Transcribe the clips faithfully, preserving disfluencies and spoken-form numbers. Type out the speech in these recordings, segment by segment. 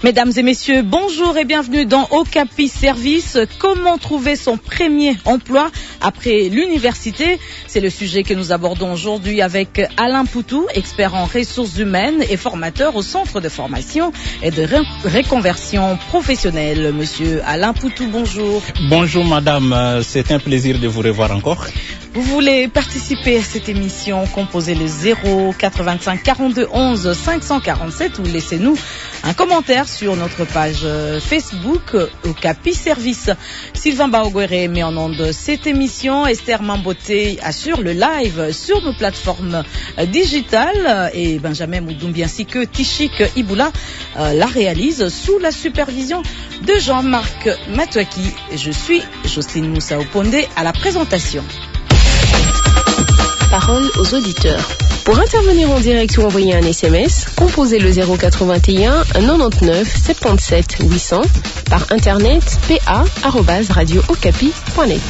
Mesdames et messieurs, bonjour et bienvenue dans Okapi Service. Comment trouver son premier emploi après l'université? C'est le sujet que nous abordons aujourd'hui avec Alain Poutou, expert en ressources humaines et formateur au Centre de formation et de ré réconversion professionnelle. Monsieur Alain Poutou, bonjour. Bonjour madame, c'est un plaisir de vous revoir encore. Vous voulez participer à cette émission, composez le zéro quatre-vingt-cinq quarante-deux onze cinq cent quarante-sept ou laissez-nous un commentaire sur notre page Facebook Okapi Service. Sylvain Baogwere met en onde cette émission. Esther Mamboté assure le live sur nos plateformes digitales et Benjamin Moudoumbi ainsi que Tishik Iboula euh, la réalise sous la supervision de Jean-Marc Matouaki. Je suis Jocelyne Moussa Opondé à la présentation. Parole aux auditeurs. Pour intervenir en direct ou envoyer un S M S, composez le zéro quatre-vingt-un quatre-vingt-neuf soixante-dix-sept huit cents par internet pa arobase radio okapi point net.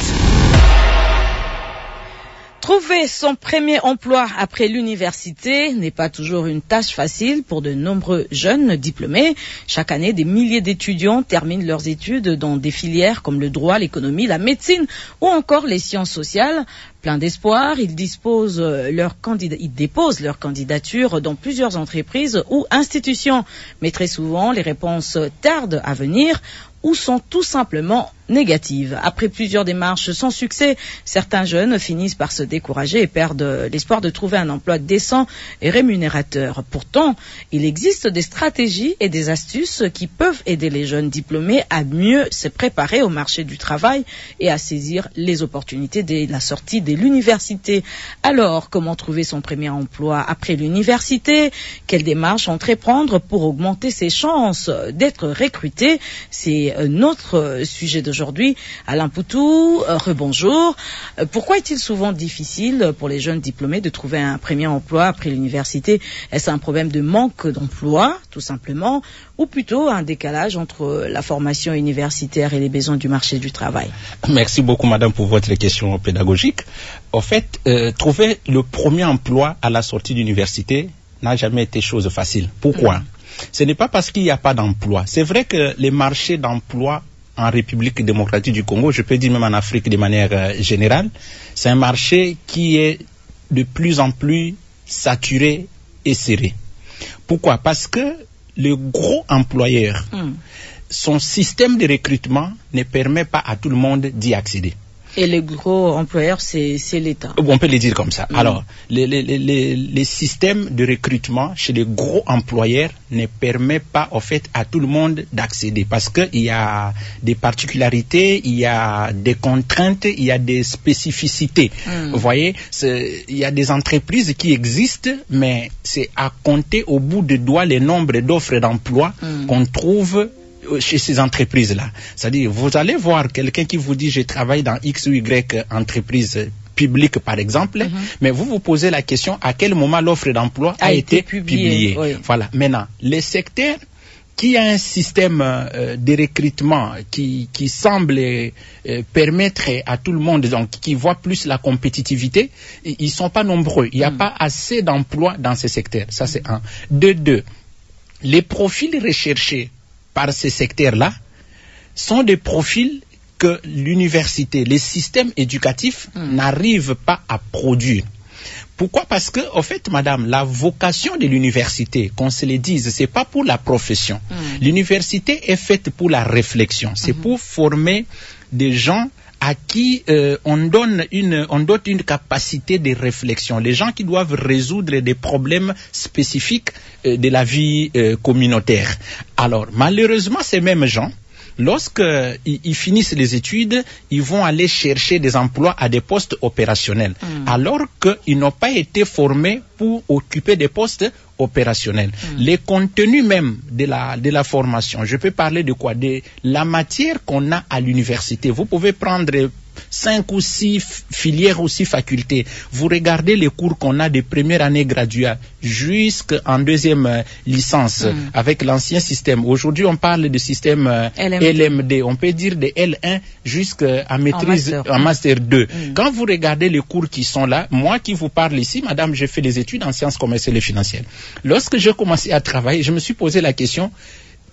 Trouver son premier emploi après l'université n'est pas toujours une tâche facile pour de nombreux jeunes diplômés. Chaque année, des milliers d'étudiants terminent leurs études dans des filières comme le droit, l'économie, la médecine ou encore les sciences sociales. Plein d'espoir, ils disposent leur candidat, ils déposent leur candidature dans plusieurs entreprises ou institutions. Mais très souvent, les réponses tardent à venir ou sont tout simplement négatives. Après plusieurs démarches sans succès, certains jeunes finissent par se décourager et perdent l'espoir de trouver un emploi décent et rémunérateur. Pourtant, il existe des stratégies et des astuces qui peuvent aider les jeunes diplômés à mieux se préparer au marché du travail et à saisir les opportunités dès la sortie de l'université. Alors, comment trouver son premier emploi après l'université? Quelles démarches entreprendre pour augmenter ses chances d'être recruté? C'est notre sujet d'aujourd'hui. Alain Poutou, euh, rebonjour. Euh, pourquoi est-il souvent difficile pour les jeunes diplômés de trouver un premier emploi après l'université? Est-ce un problème de manque d'emploi, tout simplement, ou plutôt un décalage entre la formation universitaire et les besoins du marché du travail? Merci beaucoup madame pour votre question pédagogique. En fait, euh, trouver le premier emploi à la sortie d'université n'a jamais été chose facile. Pourquoi? Mmh. Ce n'est pas parce qu'il n'y a pas d'emploi. C'est vrai que les marchés d'emploi en République démocratique du Congo, je peux dire même en Afrique de manière euh, générale, c'est un marché qui est de plus en plus saturé et serré. Pourquoi? Parce que le gros employeur, mm. son système de recrutement ne permet pas à tout le monde d'y accéder. Et le gros employeur, c'est l'État. On peut le dire comme ça. Mmh. Alors, les, les, les, les systèmes de recrutement chez les gros employeurs ne permettent pas, en fait, à tout le monde d'accéder parce qu'il y a des particularités, il y a des contraintes, il y a des spécificités. Mmh. Vous voyez, il y a des entreprises qui existent, mais c'est à compter au bout de doigts le nombre d'offres d'emploi mmh. qu'on trouve chez ces entreprises-là. C'est-à-dire, vous allez voir quelqu'un qui vous dit « je travaille dans X ou Y entreprise publique » par exemple, mm-hmm. mais vous vous posez la question à quel moment l'offre d'emploi a, a été, été publiée. publiée. Oui. Voilà. Maintenant, les secteurs qui a un système euh, de recrutement qui, qui semble euh, permettre à tout le monde, donc qui voit plus la compétitivité, ils ne sont pas nombreux. Il n'y a mm. pas assez d'emplois dans ces secteurs. Ça, c'est un. De deux, les profils recherchés par ces secteurs-là sont des profils que l'université, les systèmes éducatifs mmh. n'arrivent pas à produire. Pourquoi? Parce que, en fait, madame, la vocation de l'université, qu'on se le dise, c'est pas pour la profession. Mmh. L'université est faite pour la réflexion. C'est mmh. pour former des gens à qui euh, on donne une on donne une capacité de réflexion, les gens qui doivent résoudre des problèmes spécifiques euh, de la vie euh, communautaire. Alors malheureusement ces mêmes gens, lorsqu'ils ils finissent les études, ils vont aller chercher des emplois à des postes opérationnels, mmh. alors qu'ils n'ont pas été formés pour occuper des postes opérationnels. Mmh. Les contenus même de la, de la formation, je peux parler de quoi? De la matière qu'on a à l'université. Vous pouvez prendre cinq ou six filières ou six facultés. Vous regardez les cours qu'on a de première année graduée jusqu'en deuxième euh, licence mm. avec l'ancien système. Aujourd'hui, on parle de système euh, L M D. L M D. On peut dire de L un jusqu'à maîtrise, en master, en master deux. Mm. Quand vous regardez les cours qui sont là, moi qui vous parle ici, madame, j'ai fait des études en sciences commerciales et financières. Lorsque j'ai commencé à travailler, je me suis posé la question,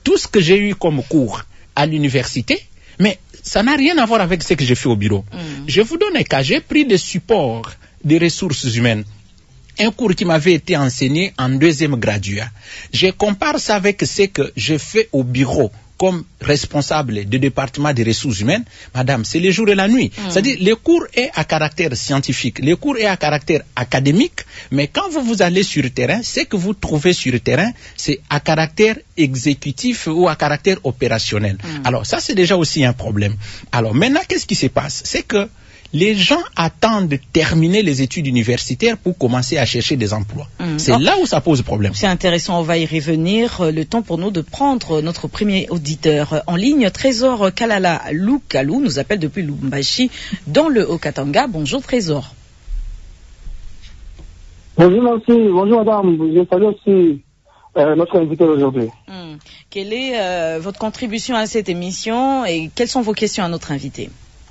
tout ce que j'ai eu comme cours à l'université, mais ça n'a rien à voir avec ce que j'ai fait au bureau. Mm. Je vous donne un cas, j'ai pris des supports des ressources humaines, un cours qui m'avait été enseigné en deuxième graduat. Je compare ça avec ce que je fais au bureau comme responsable du département des ressources humaines. Madame, c'est le jour et la nuit. Mm. C'est-à-dire, le cours est à caractère scientifique, le cours est à caractère académique, mais quand vous, vous allez sur le terrain, ce que vous trouvez sur le terrain, c'est à caractère exécutif ou à caractère opérationnel. Mm. Alors, ça, c'est déjà aussi un problème. Alors, maintenant, qu'est-ce qui se passe? C'est que les gens attendent de terminer les études universitaires pour commencer à chercher des emplois. Mmh. C'est oh. là où ça pose problème. C'est intéressant, on va y revenir. Le temps pour nous de prendre notre premier auditeur en ligne. Trésor Kalala Lukalu nous appelle depuis Lubumbashi dans le Haut-Katanga. Bonjour Trésor. Bonjour merci, bonjour madame. Je salue aussi euh, notre invité aujourd'hui. Mmh. Quelle est euh, votre contribution à cette émission et quelles sont vos questions à notre invité?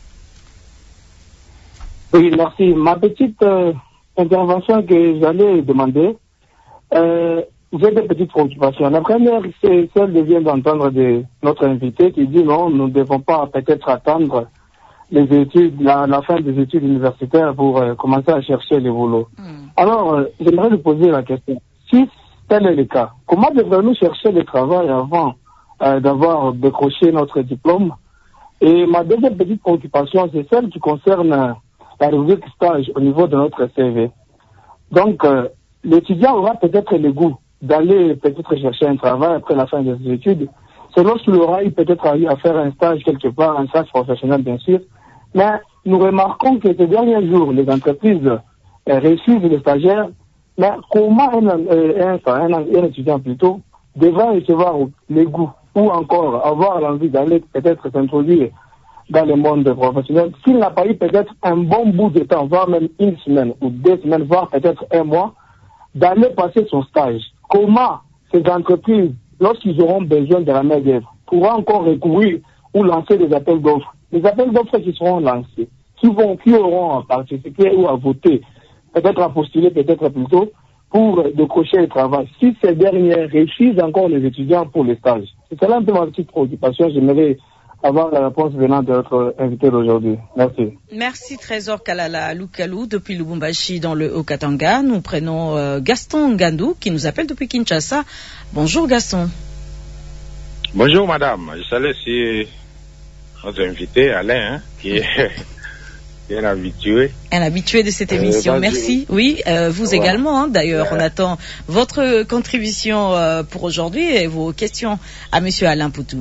Oui, merci. Ma petite euh, intervention que j'allais demander, euh, j'ai des petites préoccupations. La première, c'est celle que je viens d'entendre de notre invité qui dit non, nous ne devons pas peut-être attendre les études, la, la fin des études universitaires pour euh, commencer à chercher les boulots. Mm. Alors, euh, j'aimerais lui poser la question. Si tel est le cas, comment devons-nous chercher le travail avant euh, d'avoir décroché notre diplôme? Et ma deuxième petite préoccupation, c'est celle qui concerne euh, la rubrique stage au niveau de notre C V. Donc, euh, l'étudiant aura peut-être le goût d'aller peut-être chercher un travail après la fin des études. C'est lorsqu'il aura eu peut-être eu à faire un stage quelque part, un stage professionnel bien sûr. Mais nous remarquons que ces derniers jours, les entreprises euh, refusent les stagiaires. Mais comment un, euh, un, un, un étudiant plutôt devra recevoir le goût ou encore avoir l'envie d'aller peut-être s'introduire dans le monde professionnel, s'il n'a pas eu peut-être un bon bout de temps, voire même une semaine ou deux semaines, voire peut-être un mois, d'aller passer son stage? Comment ces entreprises, lorsqu'ils auront besoin de la main-d'œuvre, pourront encore recourir ou lancer des appels d'offres? Les appels d'offres qui seront lancés, qui vont, qui auront à participer ou à voter, peut-être à postuler, peut-être plutôt, pour décrocher le travail. Si ces derniers refusent encore les étudiants pour les stages. C'est cela un peu ma petite préoccupation. J'aimerais avoir la réponse venant de notre invité d'aujourd'hui. Merci. Merci Trésor Kalala Lukalu depuis Lubumbashi dans le Haut-Katanga. Nous prenons euh, Gaston Ngandou qui nous appelle depuis Kinshasa. Bonjour Gaston. Bonjour madame. Je salue aussi notre invité Alain hein, qui est un habitué. Un habitué de cette émission. Euh, Merci. Oui, euh, vous voilà. également hein, d'ailleurs. Ouais. On attend votre contribution euh, pour aujourd'hui et vos questions à monsieur Alain Poutou.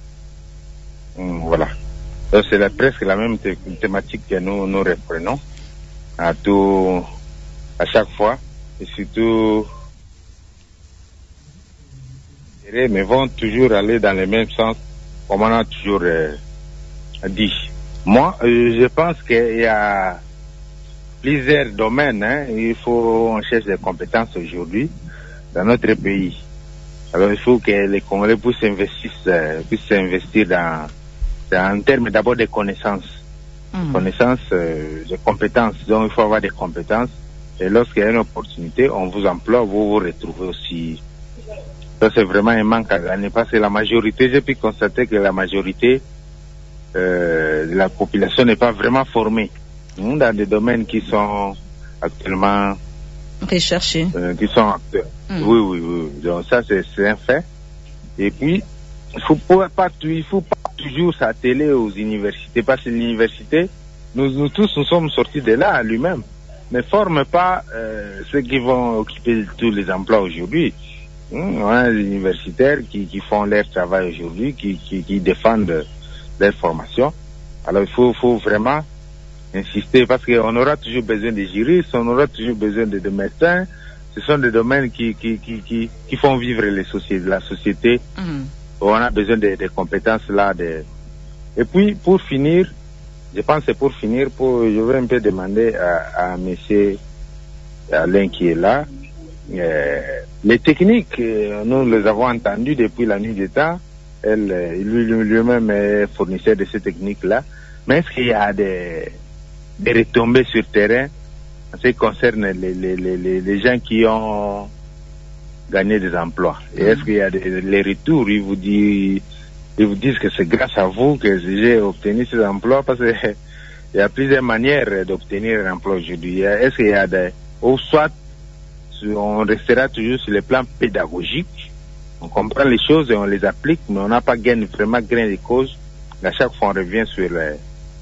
Voilà. Donc, c'est la, presque la même thé thématique que nous, nous reprenons à tout, à chaque fois, et surtout, mais vont toujours aller dans le même sens, comme on a toujours euh, dit. Moi, euh, je pense qu'il y a plusieurs domaines, hein, il faut, on cherche des compétences aujourd'hui dans notre pays. Alors, il faut que les Congolais puissent investir, euh, puissent investir dans en termes d'abord de connaissances, mmh. connaissances, euh, de compétences. Donc il faut avoir des compétences. Et lorsqu'il y a une opportunité, on vous emploie, vous vous retrouvez aussi. Ça c'est vraiment un manque à gagner parce que la majorité, j'ai pu constater que la majorité euh, de la population n'est pas vraiment formée mmh, dans des domaines qui sont actuellement recherchés. Euh, qui sont actuels. Mmh. Oui, oui, oui. Donc ça c'est un fait. Et puis il faut pas, il faut pas toujours s'atteler aux universités, parce que l'université, nous, nous tous nous sommes sortis de là lui-même, ne forme pas euh, ceux qui vont occuper tous les emplois aujourd'hui. Hum, on a des universitaires qui, qui font leur travail aujourd'hui, qui, qui, qui défendent leur formation. Alors il faut, faut vraiment insister, parce qu'on aura toujours besoin de juristes, on aura toujours besoin de, de médecins. Ce sont des domaines qui, qui, qui, qui, qui font vivre les sociétés, la société. Mmh. On a besoin de, de compétences là. De... Et puis, pour finir, je pense que pour finir, pour, je vais un peu demander à, à monsieur Alain qui est là, euh, les techniques, nous les avons entendues depuis la nuit des temps, elle, lui, lui-même est fournisseur de ces techniques-là, mais est-ce qu'il y a des, des retombées sur terrain en ce qui concerne les, les, les, les gens qui ont gagner des emplois. Et est-ce qu'il y a des, les retours, ils vous disent, ils vous disent que c'est grâce à vous que j'ai obtenu ces emplois, parce que il y a plusieurs manières d'obtenir un emploi aujourd'hui. Est-ce qu'il y a des, ou soit on restera toujours sur le plan pédagogique, on comprend les choses et on les applique, mais on n'a pas gain, vraiment gain de cause. À chaque fois on revient sur les,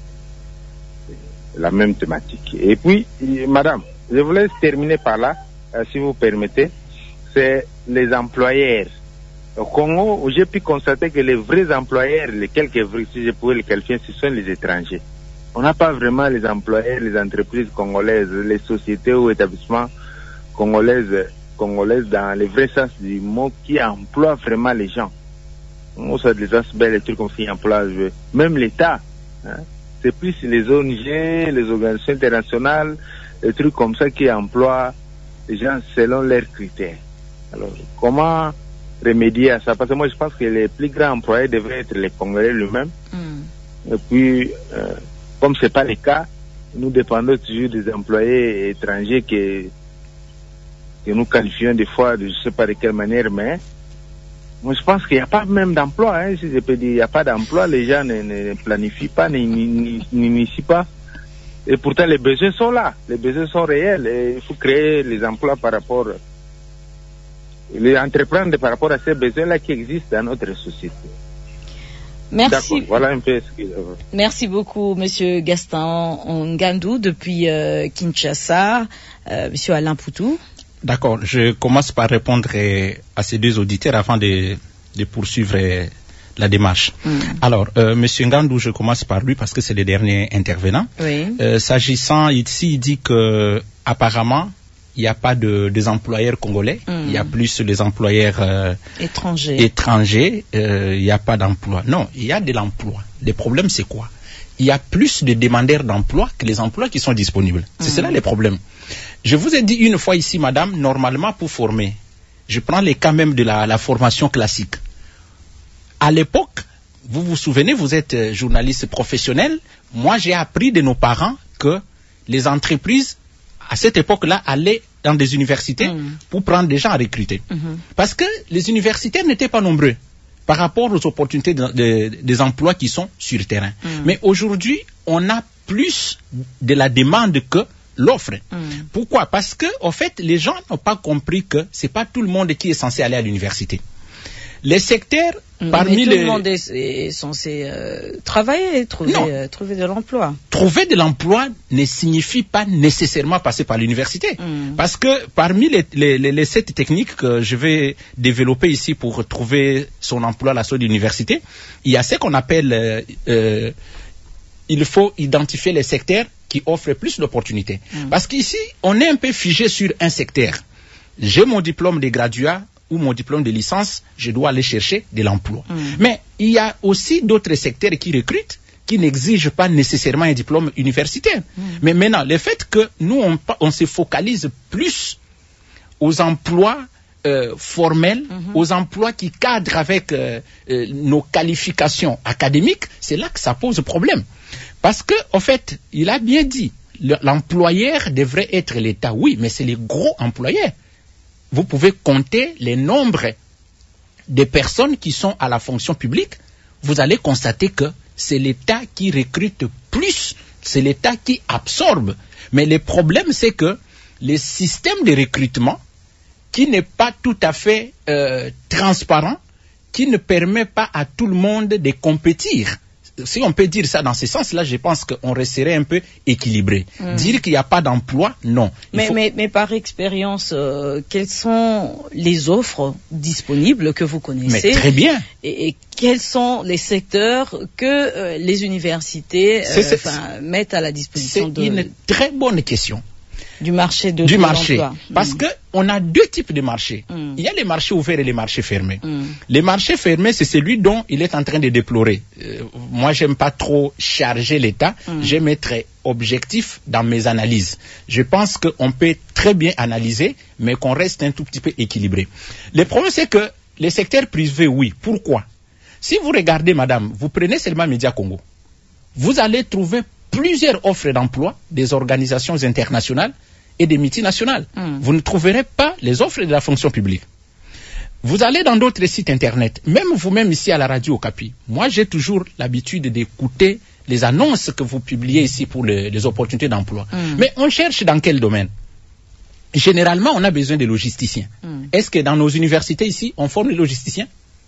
la même thématique. Et puis, madame, je voulais terminer par là, euh, si vous permettez, c'est les employeurs. Au Congo, j'ai pu constater que les vrais employeurs, les quelques vrais, si je pouvais les qualifier, ce sont les étrangers. On n'a pas vraiment les employeurs, les entreprises congolaises, les sociétés ou établissements congolaises, congolaises dans le vrai sens du mot, qui emploient vraiment les gens. On sait les aspects, les trucs qu'on fait emploi, même l'État, hein, c'est plus les O N G, les organisations internationales, les trucs comme ça qui emploient les gens selon leurs critères. Alors, comment remédier à ça? Parce que moi, je pense que les plus grands employés devraient être les Congolais eux-mêmes. Mm. Et puis, euh, comme c'est pas le cas, nous dépendons toujours des employés étrangers que, que nous qualifions des fois de je sais pas de quelle manière, mais moi, je pense qu'il n'y a pas même d'emploi, hein, si je peux dire, il n'y a pas d'emploi, les gens ne, ne planifient pas, n'initient pas. Et pourtant, les besoins sont là, les besoins sont réels, et il faut créer les emplois par rapport, les entreprendre par rapport à ces besoins-là qui existent dans notre société. Merci. Voilà un peu ce que... Merci beaucoup, Monsieur Gaston Ngandou, depuis euh, Kinshasa, euh, Monsieur Alain Poutou. D'accord, je commence par répondre à ces deux auditeurs avant de, de poursuivre la démarche. Mm. Alors, euh, Monsieur Ngandou, je commence par lui parce que c'est le dernier intervenant. Oui. Euh, s'agissant ici, il dit que apparemment il n'y a pas de des employeurs congolais, mm. il y a plus les employeurs euh, étrangers. Étrangers, euh, il n'y a pas d'emploi. Non, il y a de l'emploi. Le problème, c'est quoi? Il y a plus de demandeurs d'emploi que les emplois qui sont disponibles. C'est mm. cela le problème. Je vous ai dit une fois ici, madame, normalement pour former, je prends les cas même de la, la formation classique. À l'époque, vous vous souvenez, vous êtes journaliste professionnel, moi j'ai appris de nos parents que les entreprises, à cette époque-là, allaient dans des universités mmh. pour prendre des gens à recruter. Mmh. Parce que les universitaires n'étaient pas nombreux par rapport aux opportunités de, de, des emplois qui sont sur le terrain. Mmh. Mais aujourd'hui, on a plus de la demande que l'offre. Mm. Pourquoi? Parce que, en fait, les gens n'ont pas compris que c'est pas tout le monde qui est censé aller à l'université. Les secteurs, mm. parmi Mais tout les... le monde est, est censé euh, travailler, trouver, euh, trouver de l'emploi. Trouver de l'emploi ne signifie pas nécessairement passer par l'université. Mm. Parce que parmi les, les, les, les sept techniques que je vais développer ici pour trouver son emploi à la sortie de l'université, il y a ce qu'on appelle... Euh, euh, il faut identifier les secteurs qui offrent plus d'opportunités. Mmh. Parce qu'ici, on est un peu figé sur un secteur. J'ai mon diplôme de graduat ou mon diplôme de licence, je dois aller chercher de l'emploi. Mmh. Mais il y a aussi d'autres secteurs qui recrutent, qui n'exigent pas nécessairement un diplôme universitaire. Mmh. Mais maintenant, le fait que nous, on, on se focalise plus aux emplois euh, formels, mmh. aux emplois qui cadrent avec euh, euh, nos qualifications académiques, c'est là que ça pose problème. Parce que, en fait, il a bien dit, l'employeur devrait être l'État. Oui, mais c'est les gros employeurs. Vous pouvez compter les nombres de personnes qui sont à la fonction publique. Vous allez constater que c'est l'État qui recrute plus, c'est l'État qui absorbe. Mais le problème, c'est que le système de recrutement, qui n'est pas tout à fait euh, transparent, qui ne permet pas à tout le monde de compétir. Si on peut dire ça dans ce sens-là, je pense qu'on resterait un peu équilibré. Mmh. Dire qu'il n'y a pas d'emploi, non. Mais, faut... mais, mais par expérience, euh, quelles sont les offres disponibles que vous connaissez? Mais très bien. Et, et quels sont les secteurs que euh, les universités euh, c'est, c'est, mettent à la disposition c'est de... C'est une très bonne question. Du marché de, du de marché. l'emploi. Parce mmh. que on a deux types de marchés. Mmh. Il y a les marchés ouverts et les marchés fermés. Mmh. Les marchés fermés, c'est celui dont il est en train de déplorer. Euh, moi, j'aime pas trop charger l'État. Mmh. J'aime être objectif dans mes analyses. Je pense qu'on peut très bien analyser, mais qu'on reste un tout petit peu équilibré. Le problème, c'est que les secteurs privés, oui. Pourquoi? Si vous regardez, madame, vous prenez seulement Média Congo, vous allez trouver plusieurs offres d'emploi des organisations internationales et des multinationales. Mm. Vous ne trouverez pas les offres de la fonction publique. Vous allez dans d'autres sites internet, même vous-même ici à la radio Okapi. Moi, j'ai toujours l'habitude d'écouter les annonces que vous publiez ici pour les, les opportunités d'emploi. Mm. Mais on cherche dans quel domaine? Généralement, on a besoin de logisticiens. Mm. Est-ce que dans nos universités ici, on forme les logisticiens?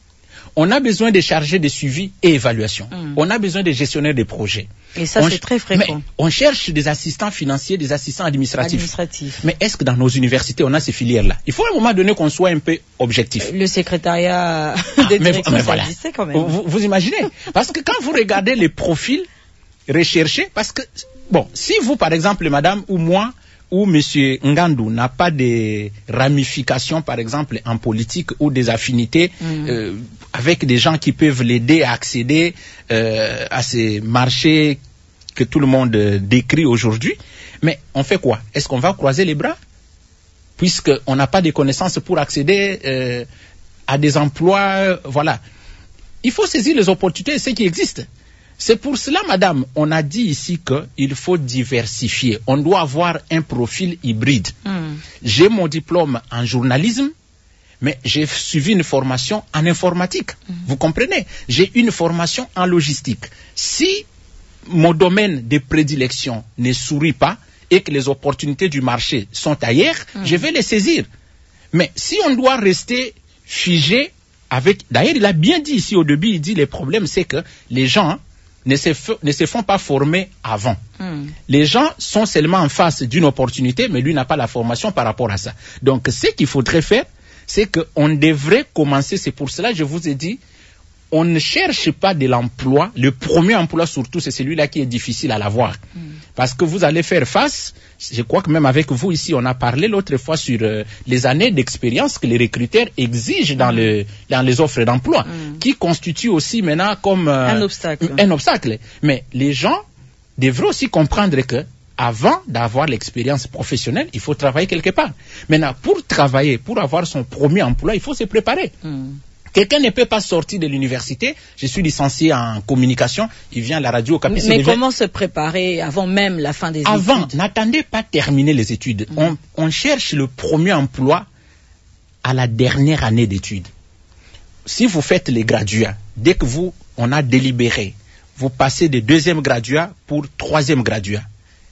On a besoin de chargés de suivi et évaluation. Mm. On a besoin de gestionnaires de projets. Et ça, c'est très fréquent. Mais on cherche des assistants financiers, des assistants administratifs. Administratif. Mais est-ce que dans nos universités, on a ces filières-là? Il faut à un moment donné qu'on soit un peu objectif. Le secrétariat ah, de direction, mais, mais voilà. Ça existait quand même. Vous, vous imaginez? Parce que quand vous regardez les profils recherchés, parce que, bon, si vous, par exemple, madame ou moi, où M. Ngandou n'a pas de ramifications, par exemple, en politique ou des affinités mmh. euh, avec des gens qui peuvent l'aider à accéder euh, à ces marchés que tout le monde euh, décrit aujourd'hui. Mais on fait quoi? Est-ce qu'on va croiser les bras? Puisqu'on n'a pas de connaissances pour accéder euh, à des emplois, euh, voilà. Il faut saisir les opportunités, ce qui existe. C'est pour cela, madame, on a dit ici qu'il faut diversifier. On doit avoir un profil hybride. Mm. J'ai mon diplôme en journalisme, mais j'ai suivi une formation en informatique. Mm. Vous comprenez? J'ai une formation en logistique. Si mon domaine de prédilection ne sourit pas et que les opportunités du marché sont ailleurs, mm. je vais les saisir. Mais si on doit rester figé avec... D'ailleurs, il a bien dit ici au début, il dit le problème, c'est que les gens... Ne se, f- ne se font pas former avant. Mm. Les gens sont seulement en face d'une opportunité, mais lui n'a pas la formation par rapport à ça. Donc, ce qu'il faudrait faire, c'est qu'on devrait commencer, c'est pour cela que je vous ai dit, on ne cherche pas de l'emploi. Le premier emploi surtout, c'est celui-là qui est difficile à l'avoir. Mm. Parce que vous allez faire face, je crois que même avec vous ici, on a parlé l'autre fois sur euh, les années d'expérience que les recruteurs exigent dans, mm. le, dans les offres d'emploi, mm. qui constituent aussi maintenant comme euh, un obstacle. un obstacle. Mais les gens devraient aussi comprendre que avant d'avoir l'expérience professionnelle, il faut travailler quelque part. Maintenant, pour travailler, pour avoir son premier emploi, il faut se préparer. Mm. Quelqu'un ne peut pas sortir de l'université. Je suis licencié en communication. Il vient à la radio. Mais, mais comment se préparer avant même la fin des avant, études? Avant, n'attendez pas terminer les études. Mmh. On, on cherche le premier emploi à la dernière année d'études. Si vous faites les graduats, dès que vous, on a délibéré, vous passez de deuxième graduat pour troisième graduat.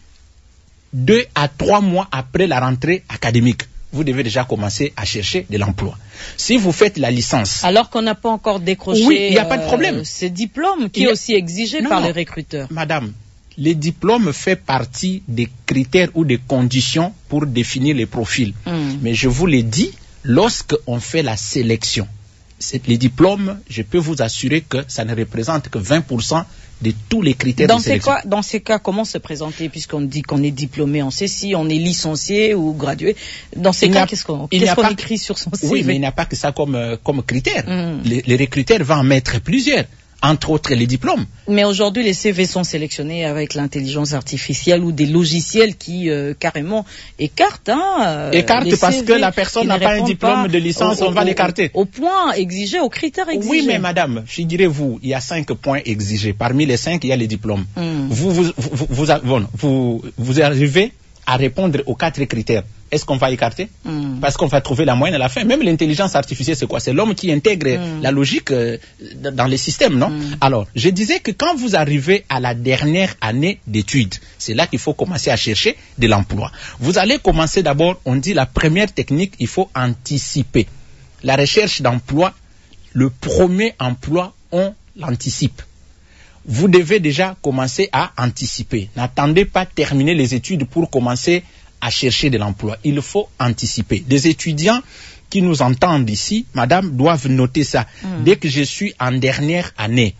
Deux à trois mois après la rentrée académique, vous devez déjà commencer à chercher de l'emploi. Si vous faites la licence... Alors qu'on n'a pas encore décroché oui, il n'y a pas de problème. Euh, ce diplôme qui a... est aussi exigé non, par les recruteurs. Madame, les diplômes font partie des critères ou des conditions pour définir les profils. Mm. Mais je vous l'ai dit, lorsqu'on fait la sélection, les diplômes, je peux vous assurer que ça ne représente que vingt pour cent de tous les critères dans de sélection. Ces cas, dans ces cas, comment se présenter puisqu'on dit qu'on est diplômé, on sait si on est licencié ou gradué. Dans ces il cas, qu'est-ce qu'on, qu'est-ce qu'on écrit sur son C V? Oui, mais il n'y a pas que ça comme, comme critère. Mm. Les, les recruteurs vont en mettre plusieurs, entre autres les diplômes. Mais aujourd'hui, les C V sont sélectionnés avec l'intelligence artificielle ou des logiciels qui euh, carrément écartent. Hein, écartent parce C V que la personne n'a pas un diplôme pas de licence, au, on va au, l'écarter. Au point exigé, aux critères exigés. Oui, mais madame, figurez-vous, il y a cinq points exigés. Parmi les cinq, il y a les diplômes. Mm. Vous, vous, vous, vous, vous, vous, vous arrivez à répondre aux quatre critères. Est-ce qu'on va écarter? Mm. Parce qu'on va trouver la moyenne à la fin. Même l'intelligence artificielle, c'est quoi? C'est l'homme qui intègre mm. la logique euh, dans les systèmes, non? Mm. Alors, je disais que quand vous arrivez à la dernière année d'études, c'est là qu'il faut commencer à chercher de l'emploi. Vous allez commencer d'abord, on dit la première technique, il faut anticiper. La recherche d'emploi, le premier emploi, on l'anticipe. Vous devez déjà commencer à anticiper. N'attendez pas terminer les études pour commencer à chercher de l'emploi. Il faut anticiper. Des étudiants qui nous entendent ici, madame, doivent noter ça. Mm. Dès que je suis en dernière année,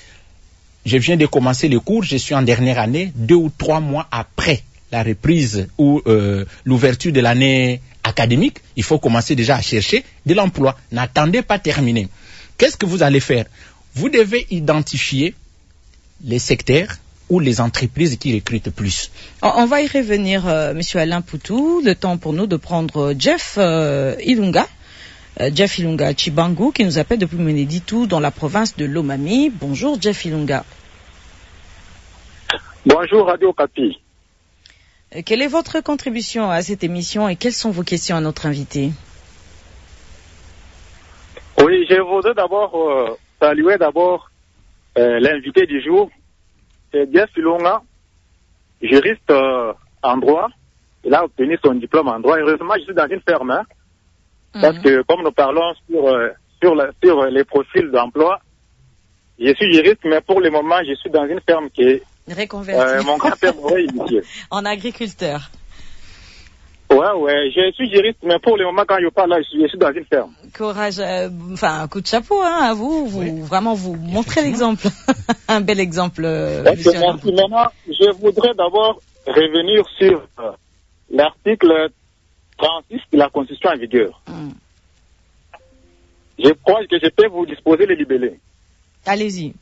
je viens de commencer les cours, je suis en dernière année, deux ou trois mois après la reprise ou euh, l'ouverture de l'année académique, il faut commencer déjà à chercher de l'emploi. N'attendez pas terminer. Qu'est-ce que vous allez faire? Vous devez identifier les secteurs ou les entreprises qui recrutent plus. On va y revenir, euh, Monsieur Alain Poutou. Le temps pour nous de prendre Jeff euh, Ilunga, euh, Jeff Ilunga Chibangu, qui nous appelle depuis Meneditu, dans la province de Lomami. Bonjour, Jeff Ilunga. Bonjour, Radio Okapi. Euh, quelle est votre contribution à cette émission et quelles sont vos questions à notre invité? Oui, je voudrais d'abord euh, saluer d'abord euh, l'invité du jour, c'est Jeff Ilonga, juriste euh, en droit. Il a obtenu son diplôme en droit. Heureusement, je suis dans une ferme, hein, mm-hmm. parce que comme nous parlons sur, euh, sur, la, sur les profils d'emploi, je suis juriste, mais pour le moment, je suis dans une ferme qui est reconvertie. Euh, mon grand-père m'aurait initié. En agriculteur. Ouais, ouais, je suis juriste, mais pour le moment, quand je parle là, je suis, je suis dans une ferme. Courage, euh, enfin, un coup de chapeau, hein, à vous, vous oui. Vraiment, vous montrez l'exemple. Un bel exemple. Euh, merci. Maintenant, je voudrais d'abord revenir sur euh, l'article trente-six de la Constitution en vigueur. Mm. Je crois que je peux vous disposer les libellés. Allez-y.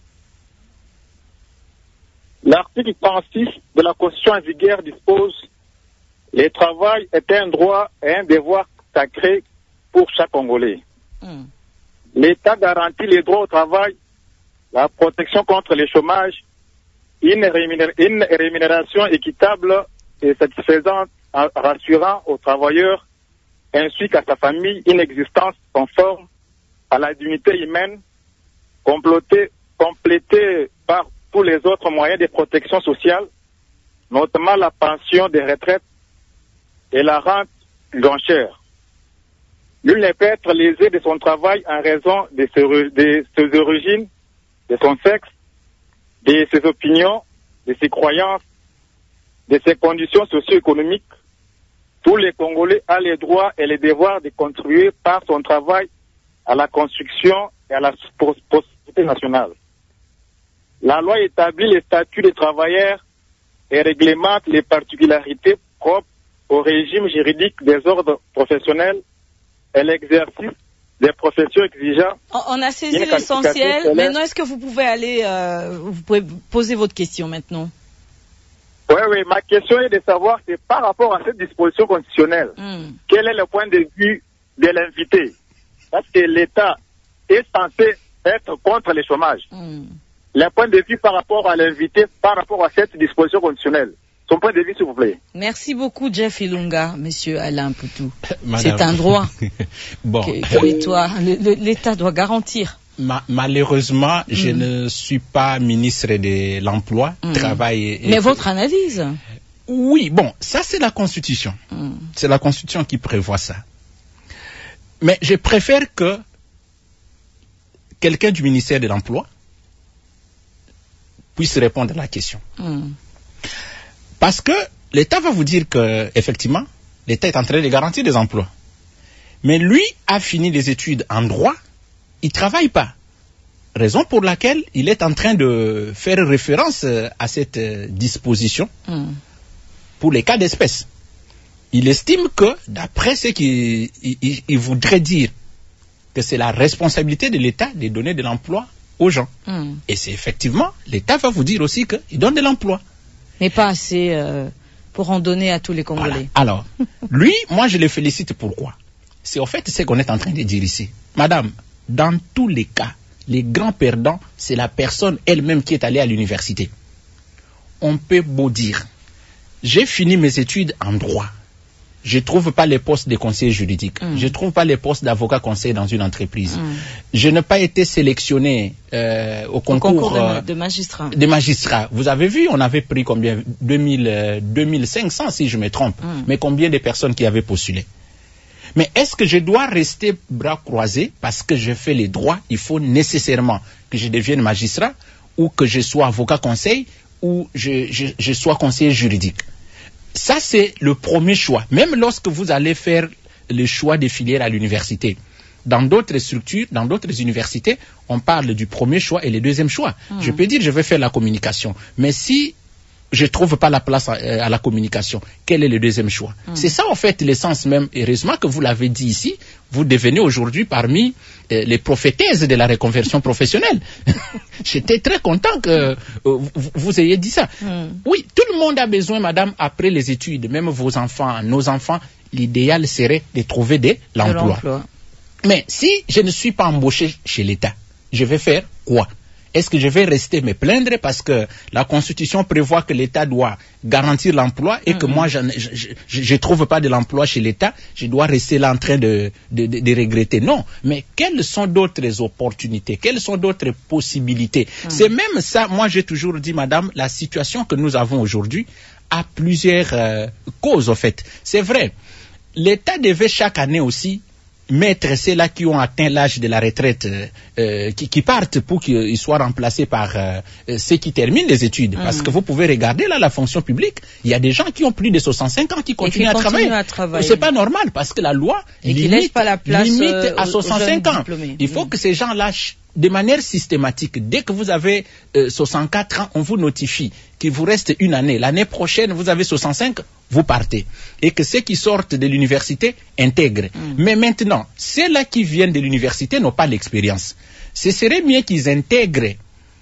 L'article trente-six de la Constitution en vigueur dispose: le travail est un droit et un devoir sacré pour chaque Congolais. Mm. L'État garantit les droits au travail, la protection contre le chômage, une, rémunér- une rémunération équitable et satisfaisante, rassurant aux travailleurs ainsi qu'à sa famille une existence conforme à la dignité humaine, complétée, complétée par tous les autres moyens de protection sociale, notamment la pension des retraites et la rente granchère. Nul ne peut être lésé de son travail en raison de ses, de ses origines, de son sexe, de ses opinions, de ses croyances, de ses conditions socio-économiques. Tous les Congolais ont les droits et les devoirs de contribuer par son travail à la construction et à la prospérité nationale. La loi établit les statuts des travailleurs et réglemente les particularités propres au régime juridique des ordres professionnels et l'exercice des professions exigeant. On a saisi l'essentiel. Maintenant, est-ce que vous pouvez aller, euh, vous pouvez poser votre question maintenant? Oui, oui. Ma question est de savoir, c'est par rapport à cette disposition constitutionnelle, mm. quel est le point de vue de l'invité? Parce que l'État est censé être contre le chômage. Mm. Le point de vue par rapport à l'invité, par rapport à cette disposition constitutionnelle. Son point de vue, s'il vous plaît. Merci beaucoup, Jeff Ilunga, monsieur Alain Poutou. C'est un droit bon. que, que l'État, l'État doit garantir. Ma, malheureusement, mm. je ne suis pas ministre de l'Emploi, mm. Travail et... Mais votre analyse? Oui, bon, ça c'est la Constitution. Mm. C'est la Constitution qui prévoit ça. Mais je préfère que quelqu'un du ministère de l'Emploi puisse répondre à la question. Mm. Parce que l'État va vous dire que, effectivement, l'État est en train de garantir des emplois. Mais lui a fini des études en droit, il ne travaille pas. Raison pour laquelle il est en train de faire référence à cette disposition mm. pour les cas d'espèce. Il estime que, d'après ce qu'il il, il voudrait dire, que c'est la responsabilité de l'État de donner de l'emploi aux gens. Mm. Et c'est effectivement, l'État va vous dire aussi qu'il donne de l'emploi. Mais pas assez euh, pour en donner à tous les Congolais. Voilà. Alors, lui, moi je le félicite. Pourquoi? C'est au fait ce qu'on est en train de dire ici. Madame, dans tous les cas, les grands perdants, c'est la personne elle-même qui est allée à l'université. On peut beau dire, j'ai fini mes études en droit. Je ne trouve pas les postes de conseiller juridique. Mm. Je ne trouve pas les postes d'avocat conseiller dans une entreprise. Mm. Je n'ai pas été sélectionné euh, au concours, au concours de, euh, de magistrats. De magistrats. Vous avez vu, on avait pris combien? deux mille, euh, deux mille cinq cents si je me trompe. Mm. Mais combien de personnes qui avaient postulé? Mais est-ce que je dois rester bras croisés parce que je fais les droits? Il faut nécessairement que je devienne magistrat ou que je sois avocat conseil ou je, je, je sois conseiller juridique. Ça, c'est le premier choix. Même lorsque vous allez faire le choix des filières à l'université. Dans d'autres structures, dans d'autres universités, on parle du premier choix et le deuxième choix. Mmh. Je peux dire, je vais faire la communication. Mais si je ne trouve pas la place à, à la communication, quel est le deuxième choix? Mmh. C'est ça, en fait, l'essence même. Heureusement que vous l'avez dit ici, vous devenez aujourd'hui parmi euh, les prophétesses de la reconversion professionnelle. J'étais très content que euh, vous, vous ayez dit ça. Mm. Oui, tout le monde a besoin, madame, après les études, même vos enfants, nos enfants, l'idéal serait de trouver de l'emploi. Mais si je ne suis pas embauché chez l'État, je vais faire quoi? Est-ce que je vais rester me plaindre parce que la Constitution prévoit que l'État doit garantir l'emploi et mm-hmm. que moi, je ne trouve pas de l'emploi chez l'État, je dois rester là en train de, de, de, de regretter. Non, mais quelles sont d'autres opportunités? Quelles sont d'autres possibilités? mm. C'est même ça, moi j'ai toujours dit, madame, la situation que nous avons aujourd'hui a plusieurs euh, causes, en fait. C'est vrai, l'État devait chaque année aussi mettre ceux-là qui ont atteint l'âge de la retraite, euh, qui, qui partent pour qu'ils soient remplacés par euh, ceux qui terminent les études. Mmh. Parce que vous pouvez regarder là la fonction publique, il y a des gens qui ont plus de soixante-cinq ans qui continuent, qui à, continuent travailler. à travailler. C'est pas normal parce que la loi Et limite, pas la place, limite euh, à soixante-cinq ans. Diplômés. Il faut mmh. que ces gens lâchent de manière systématique. Dès que vous avez euh, soixante-quatre ans, on vous notifie qu'il vous reste une année. L'année prochaine, vous avez soixante-cinq, vous partez. Et que ceux qui sortent de l'université intègrent. Mm. Mais maintenant, ceux-là qui viennent de l'université n'ont pas l'expérience. Ce serait mieux qu'ils intègrent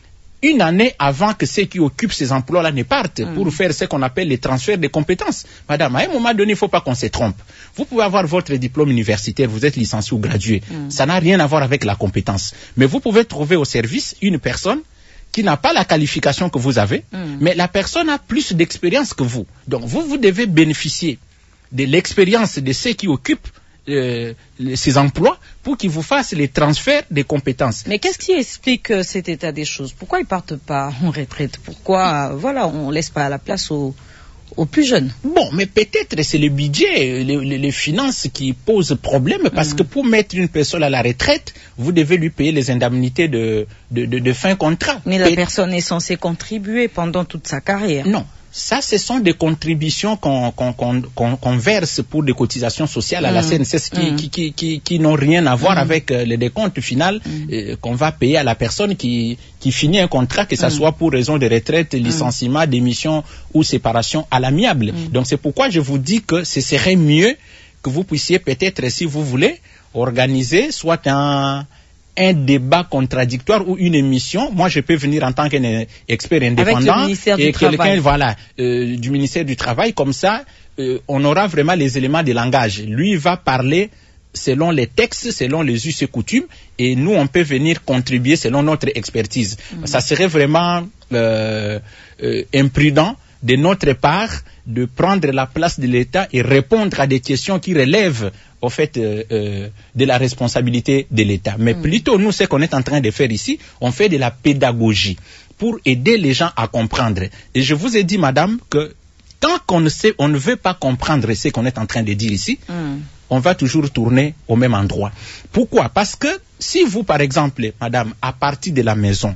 une année avant que ceux qui occupent ces emplois-là ne partent mm. pour faire ce qu'on appelle les transferts de compétences. Madame, à un moment donné, il ne faut pas qu'on se trompe. Vous pouvez avoir votre diplôme universitaire, vous êtes licencié ou gradué. Mm. Ça n'a rien à voir avec la compétence. Mais vous pouvez trouver au service une personne qui n'a pas la qualification que vous avez, mm. mais la personne a plus d'expérience que vous. Donc vous, vous devez bénéficier de l'expérience de ceux qui occupent euh, ces emplois pour qu'ils vous fassent les transferts des compétences. Mais qu'est-ce qui explique euh, cet état des choses? Pourquoi ils partent pas en retraite? Pourquoi, euh, voilà, on laisse pas la place aux, aux plus jeunes? Bon, mais peut-être c'est le budget, les, les, les finances qui posent problème, parce mmh. que pour mettre une personne à la retraite, vous devez lui payer les indemnités de, de, de, de fin contrat. Mais la Pe- personne est censée contribuer pendant toute sa carrière. Non. Ça, ce sont des contributions qu'on, qu'on, qu'on, qu'on, qu'on verse pour des cotisations sociales à mmh. la C N S S qui, mmh. qui, qui, qui, qui n'ont rien à voir mmh. avec euh, le décompte final mmh. euh, qu'on va payer à la personne qui, qui finit un contrat, que ce mmh. soit pour raison de retraite, licenciement, mmh. démission ou séparation à l'amiable. Mmh. Donc c'est pourquoi je vous dis que ce serait mieux que vous puissiez peut-être, si vous voulez, organiser soit un... un débat contradictoire ou une émission. Moi, je peux venir en tant qu'expert indépendant et quelqu'un, voilà, euh, du ministère du Travail. Comme ça, euh, on aura vraiment les éléments de langage. Lui, il va parler selon les textes, selon les us et coutumes, et nous, on peut venir contribuer selon notre expertise. Mmh. Ça serait vraiment euh, euh, imprudent de notre part de prendre la place de l'État et répondre à des questions qui relèvent au fait euh, euh, de la responsabilité de l'État. Mais mmh. plutôt, nous, ce qu'on est en train de faire ici, on fait de la pédagogie pour aider les gens à comprendre. Et je vous ai dit, madame, que tant qu'on ne sait, on ne veut pas comprendre ce qu'on est en train de dire ici, mmh. on va toujours tourner au même endroit. Pourquoi? Parce que si vous, par exemple, madame, à partir de la maison,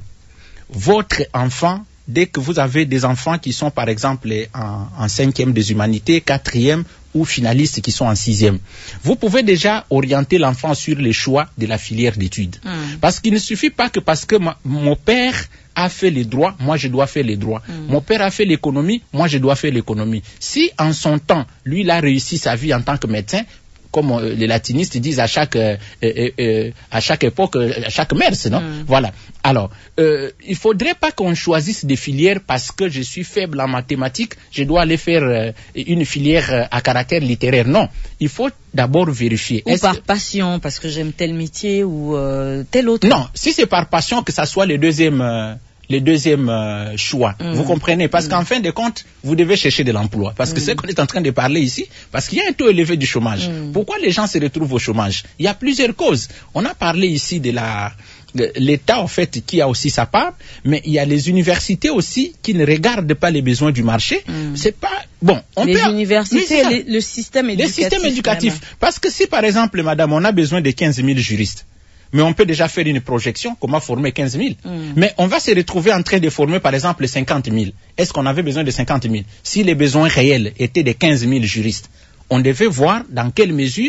votre enfant, dès que vous avez des enfants qui sont, par exemple, en, en cinquième des humanités, quatrième ou finalistes qui sont en sixième, vous pouvez déjà orienter l'enfant sur les choix de la filière d'études. Mm. Parce qu'il ne suffit pas que parce que ma, mon père a fait les droits, moi je dois faire les droits. Mm. Mon père a fait l'économie, moi je dois faire l'économie. Si en son temps, lui, il a réussi sa vie en tant que médecin, comme euh, les latinistes disent à chaque euh, euh, euh, à chaque époque, euh, à chaque mers, non? Mm. Voilà. Alors, euh, il faudrait pas qu'on choisisse des filières parce que je suis faible en mathématiques, je dois aller faire euh, une filière euh, à caractère littéraire. Non, il faut d'abord vérifier. Ou Est-ce par que... passion, parce que j'aime tel métier ou euh, tel autre. Non, si c'est par passion, que ça soit le deuxième. Euh, le deuxième euh, choix. Mmh. Vous comprenez? Parce mmh. qu'en fin de compte, vous devez chercher de l'emploi. Parce mmh. que c'est ce qu'on est en train de parler ici, parce qu'il y a un taux élevé du chômage. Mmh. Pourquoi les gens se retrouvent au chômage? Il y a plusieurs causes. On a parlé ici de la de l'État, en fait, qui a aussi sa part, mais il y a les universités aussi qui ne regardent pas les besoins du marché. Mmh. C'est pas... Bon, on les peut... universités, les, le système éducatif. Le système éducatif. Parce que si, par exemple, madame, on a besoin de quinze mille juristes, mais on peut déjà faire une projection, comment former quinze mille. Mm. Mais on va se retrouver en train de former, par exemple, cinquante mille. Est-ce qu'on avait besoin de cinquante mille? Si les besoins réels étaient de quinze mille juristes, on devait voir dans quelle mesure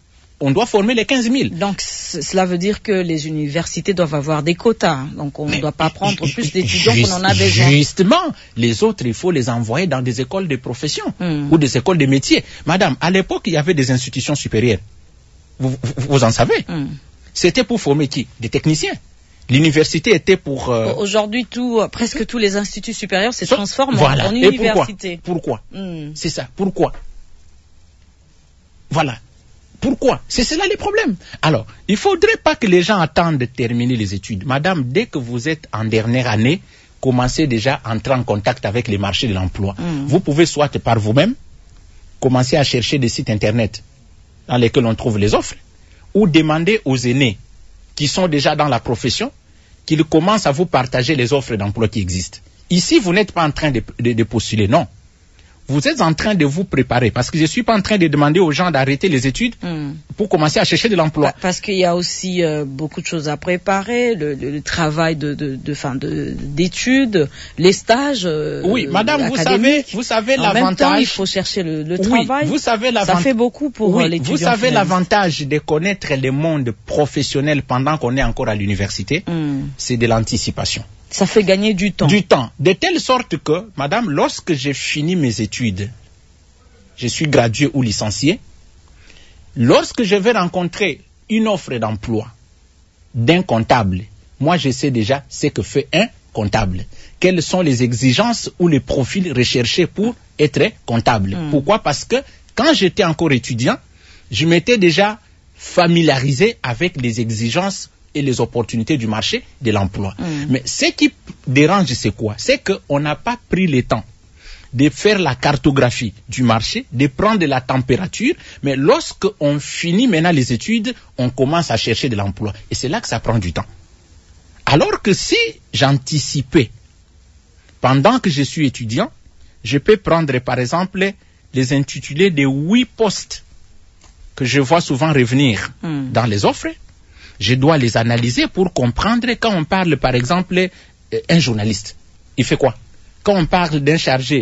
on doit former les quinze mille. Donc, cela veut dire que les universités doivent avoir des quotas. Donc, on ne doit pas prendre plus d'étudiants qu'on en a besoin. Justement, les autres, il faut les envoyer dans des écoles de profession mm. ou des écoles de métiers. Madame, à l'époque, il y avait des institutions supérieures. Vous, vous, vous en savez mm. C'était pour former qui? Des techniciens. L'université était pour... Euh... Aujourd'hui, tout, presque tous les instituts supérieurs se transforment voilà. en, en université. Pourquoi, pourquoi mm. C'est ça. Pourquoi? Voilà. Pourquoi? C'est cela les problèmes. Alors, il ne faudrait pas que les gens attendent de terminer les études. Madame, dès que vous êtes en dernière année, commencez déjà à entrer en contact avec les marchés de l'emploi. Mm. Vous pouvez soit par vous-même, commencer à chercher des sites internet dans lesquels on trouve les offres, ou demander aux aînés qui sont déjà dans la profession qu'ils commencent à vous partager les offres d'emploi qui existent. Ici, vous n'êtes pas en train de, de, de postuler, non. Vous êtes en train de vous préparer, parce que je ne suis pas en train de demander aux gens d'arrêter les études mm. pour commencer à chercher de l'emploi. Parce qu'il y a aussi euh, beaucoup de choses à préparer, le, le, le travail de, de, de, fin de, d'études, les stages. Euh, oui, madame, vous savez, vous savez en l'avantage. En même temps, il faut chercher le, le oui, travail. Vous savez Ça fait beaucoup pour oui, l'étudiant. Vous savez l'avantage de connaître le monde professionnel pendant qu'on est encore à l'université, mm. c'est de l'anticipation. Ça fait gagner du temps. Du temps. De telle sorte que, madame, lorsque j'ai fini mes études, je suis gradué ou licencié, lorsque je vais rencontrer une offre d'emploi d'un comptable, moi je sais déjà ce que fait un comptable. Quelles sont les exigences ou les profils recherchés pour être comptable. Mm. Pourquoi? Parce que quand j'étais encore étudiant, je m'étais déjà familiarisé avec les exigences et les opportunités du marché de l'emploi. Mm. Mais ce qui dérange, c'est quoi? C'est qu'on n'a pas pris le temps de faire la cartographie du marché, de prendre la température, mais lorsque on finit maintenant les études, on commence à chercher de l'emploi. Et c'est là que ça prend du temps. Alors que si j'anticipais, pendant que je suis étudiant, je peux prendre par exemple les intitulés des huit postes que je vois souvent revenir mm. dans les offres. Je dois les analyser pour comprendre quand on parle, par exemple, euh, un journaliste, il fait quoi? Quand on parle d'un chargé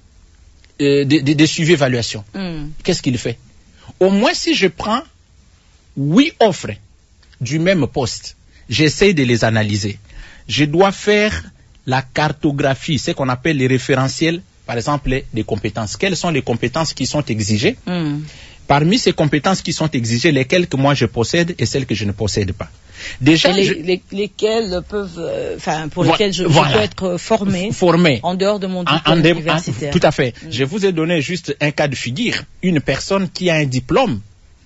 euh, de, de, de suivi-évaluation, mm. qu'est-ce qu'il fait? Au moins, si je prends huit offres du même poste, j'essaie de les analyser. Je dois faire la cartographie, ce qu'on appelle les référentiels, par exemple, des compétences. Quelles sont les compétences qui sont exigées? mm. Parmi ces compétences qui sont exigées, lesquelles que moi je possède et celles que je ne possède pas. Déjà, les, je... les, lesquelles peuvent, enfin, euh, pour voilà, lesquelles je, voilà. je peux être formé, formé en dehors de mon diplôme en, en dé... universitaire. En, tout à fait. Mm. Je vous ai donné juste un cas de figure. Une personne qui a un diplôme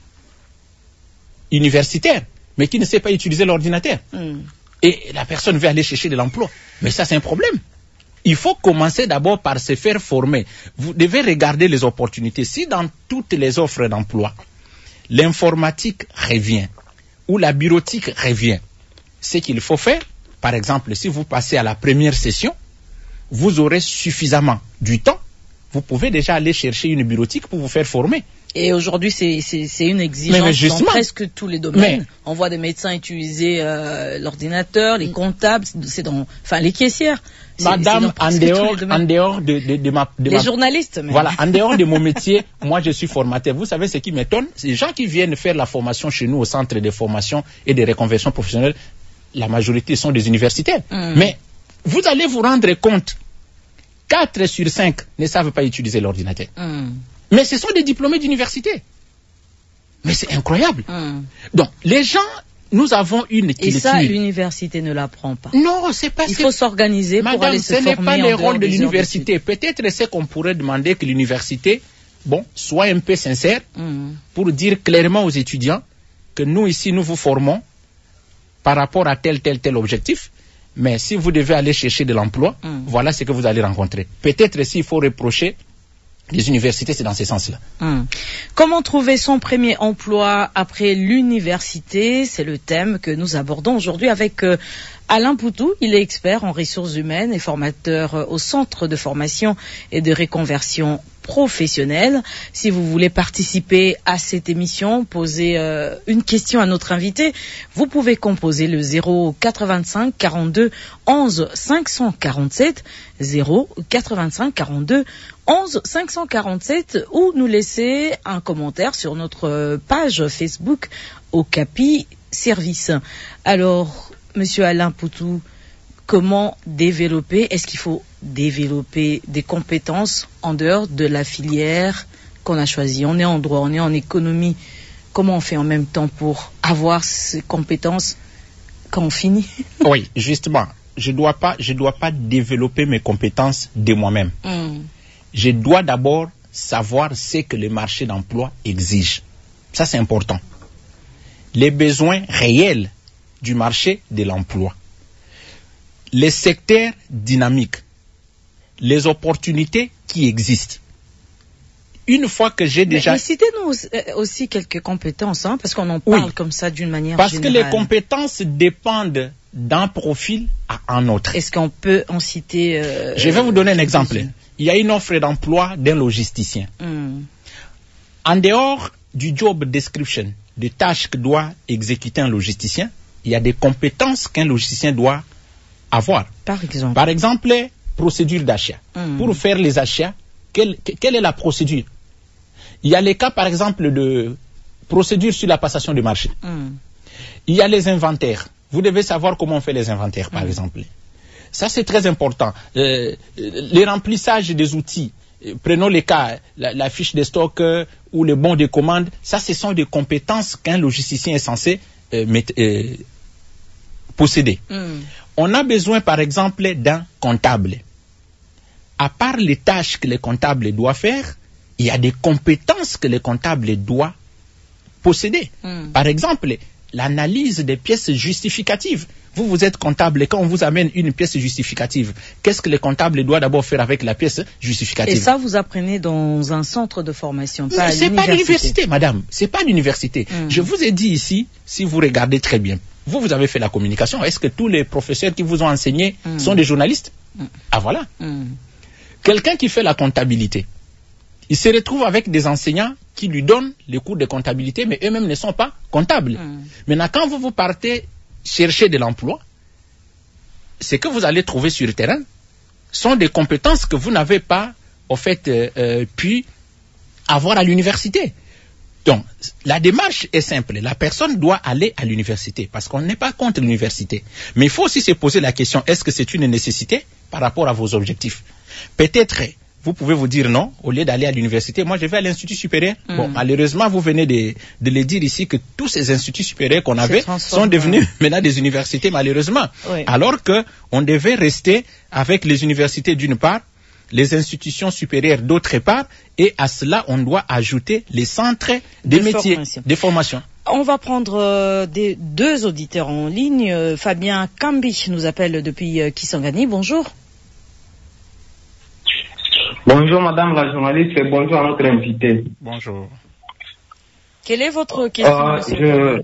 universitaire, mais qui ne sait pas utiliser l'ordinateur. Mm. Et la personne veut aller chercher de l'emploi. Mais ça, c'est un problème. Il faut commencer d'abord par se faire former. Vous devez regarder les opportunités. Si dans toutes les offres d'emploi, l'informatique revient ou la bureautique revient, ce qu'il faut faire, par exemple, si vous passez à la première session, vous aurez suffisamment du temps. Vous pouvez déjà aller chercher une bureautique pour vous faire former. Et aujourd'hui, c'est, c'est, c'est une exigence mais, mais dans presque tous les domaines. Mais, on voit des médecins utiliser euh, l'ordinateur, les comptables, c'est dans, enfin les caissières. C'est, Madame, c'est en dehors, en dehors de, de, de ma, de les ma, journalistes, même. Voilà, en dehors de mon métier, moi je suis formateur. Vous savez ce qui m'étonne, c'est les gens qui viennent faire la formation chez nous au centre de formation et de reconversion professionnelle. La majorité sont des universitaires. Mm. Mais vous allez vous rendre compte, quatre sur cinq ne savent pas utiliser l'ordinateur. Mm. Mais ce sont des diplômés d'université. Mais c'est incroyable. Mm. Donc, les gens, nous avons une Et ça, l'université ne l'apprend pas. Non, c'est pas Il faut s'organiser Madame, pour aller se former. Ce n'est pas le rôle de l'université. Peut-être c'est qu'on pourrait demander que l'université, bon, soit un peu sincère mm. pour dire clairement aux étudiants que nous ici, nous vous formons par rapport à tel, tel, tel objectif. Mais si vous devez aller chercher de l'emploi, mm. voilà ce que vous allez rencontrer. Peut-être s'il faut reprocher les universités, c'est dans ce sens-là. Hum. Comment trouver son premier emploi après l'université? C'est le thème que nous abordons aujourd'hui avec euh, Alain Poutou. Il est expert en ressources humaines et formateur euh, au Centre de formation et de reconversion professionnelle. Si vous voulez participer à cette émission, poser euh, une question à notre invité, vous pouvez composer le zéro quatre-vingt-cinq quarante-deux onze cinq cent quarante-sept, zéro quatre-vingt-cinq quarante-deux onze cinq cent quarante-sept, ou nous laisser un commentaire sur notre page Facebook Okapi Service. Alors, Monsieur Alain Poutou, comment développer, est-ce qu'il faut développer des compétences en dehors de la filière qu'on a choisie? On est en droit, on est en économie. Comment on fait en même temps pour avoir ces compétences quand on finit? Oui, justement, je dois pas, je dois pas développer mes compétences de moi-même. Mm. Je dois d'abord savoir ce que le marché d'emploi exige. Ça, c'est important. Les besoins réels du marché de l'emploi. Les secteurs dynamiques. Les opportunités qui existent. Une fois que j'ai déjà... Mais, mais citez-nous aussi quelques compétences, hein, parce qu'on en parle oui, comme ça d'une manière parce générale. Parce que les compétences dépendent d'un profil à un autre. Est-ce qu'on peut en citer... Euh, Je vais vous donner un exemple. Il y a une offre d'emploi d'un logisticien. Mm. En dehors du job description, des tâches que doit exécuter un logisticien, il y a des compétences qu'un logisticien doit avoir. Par exemple Par exemple, procédure d'achat. Mm. Pour faire les achats, quelle, quelle est la procédure? Il y a les cas, par exemple, de procédure sur la passation de marché. Mm. Il y a les inventaires. Vous devez savoir comment on fait les inventaires, par mm. exemple. Ça, c'est très important. Euh, les remplissages des outils. Prenons les cas, la, la fiche de stock euh, ou le bon de commande. Ça, ce sont des compétences qu'un logisticien est censé euh, mettre, euh, posséder. Mm. On a besoin, par exemple, d'un comptable. À part les tâches que le comptable doit faire, il y a des compétences que le comptable doit posséder. Mm. Par exemple, l'analyse des pièces justificatives. Vous, vous êtes comptable et quand on vous amène une pièce justificative, qu'est-ce que le comptable doit d'abord faire avec la pièce justificative? Et ça, vous apprenez dans un centre de formation, pas à l'université. C'est pas l'université, madame. C'est pas l'université. Mm. Je vous ai dit ici, si vous regardez très bien, vous, vous avez fait la communication. Est-ce que tous les professeurs qui vous ont enseigné mm. sont des journalistes? mm. Ah, voilà. Mm. Quelqu'un qui fait la comptabilité, il se retrouve avec des enseignants qui lui donnent les cours de comptabilité, mais eux-mêmes ne sont pas comptables. Mm. Maintenant, quand vous vous partez chercher de l'emploi, ce que vous allez trouver sur le terrain sont des compétences que vous n'avez pas, en fait, euh, euh, pu avoir à l'université. Donc, la démarche est simple. La personne doit aller à l'université parce qu'on n'est pas contre l'université. Mais il faut aussi se poser la question, est-ce que c'est une nécessité par rapport à vos objectifs? Peut-être, vous pouvez vous dire non, au lieu d'aller à l'université, moi je vais à l'Institut supérieur. Mm. Bon, malheureusement, vous venez de, de le dire ici que tous ces instituts supérieurs qu'on avait sont devenus maintenant des universités, malheureusement. Oui. Alors qu'on devait rester avec les universités d'une part, les institutions supérieures d'autre part, et à cela, on doit ajouter les centres des de métiers, formation. des formations. On va prendre euh, des, deux auditeurs en ligne. Euh, Fabien Kambi nous appelle depuis euh, Kisangani. Bonjour. Bonjour Madame la journaliste et bonjour à notre invité. Bonjour. Quelle est votre question? Euh, je...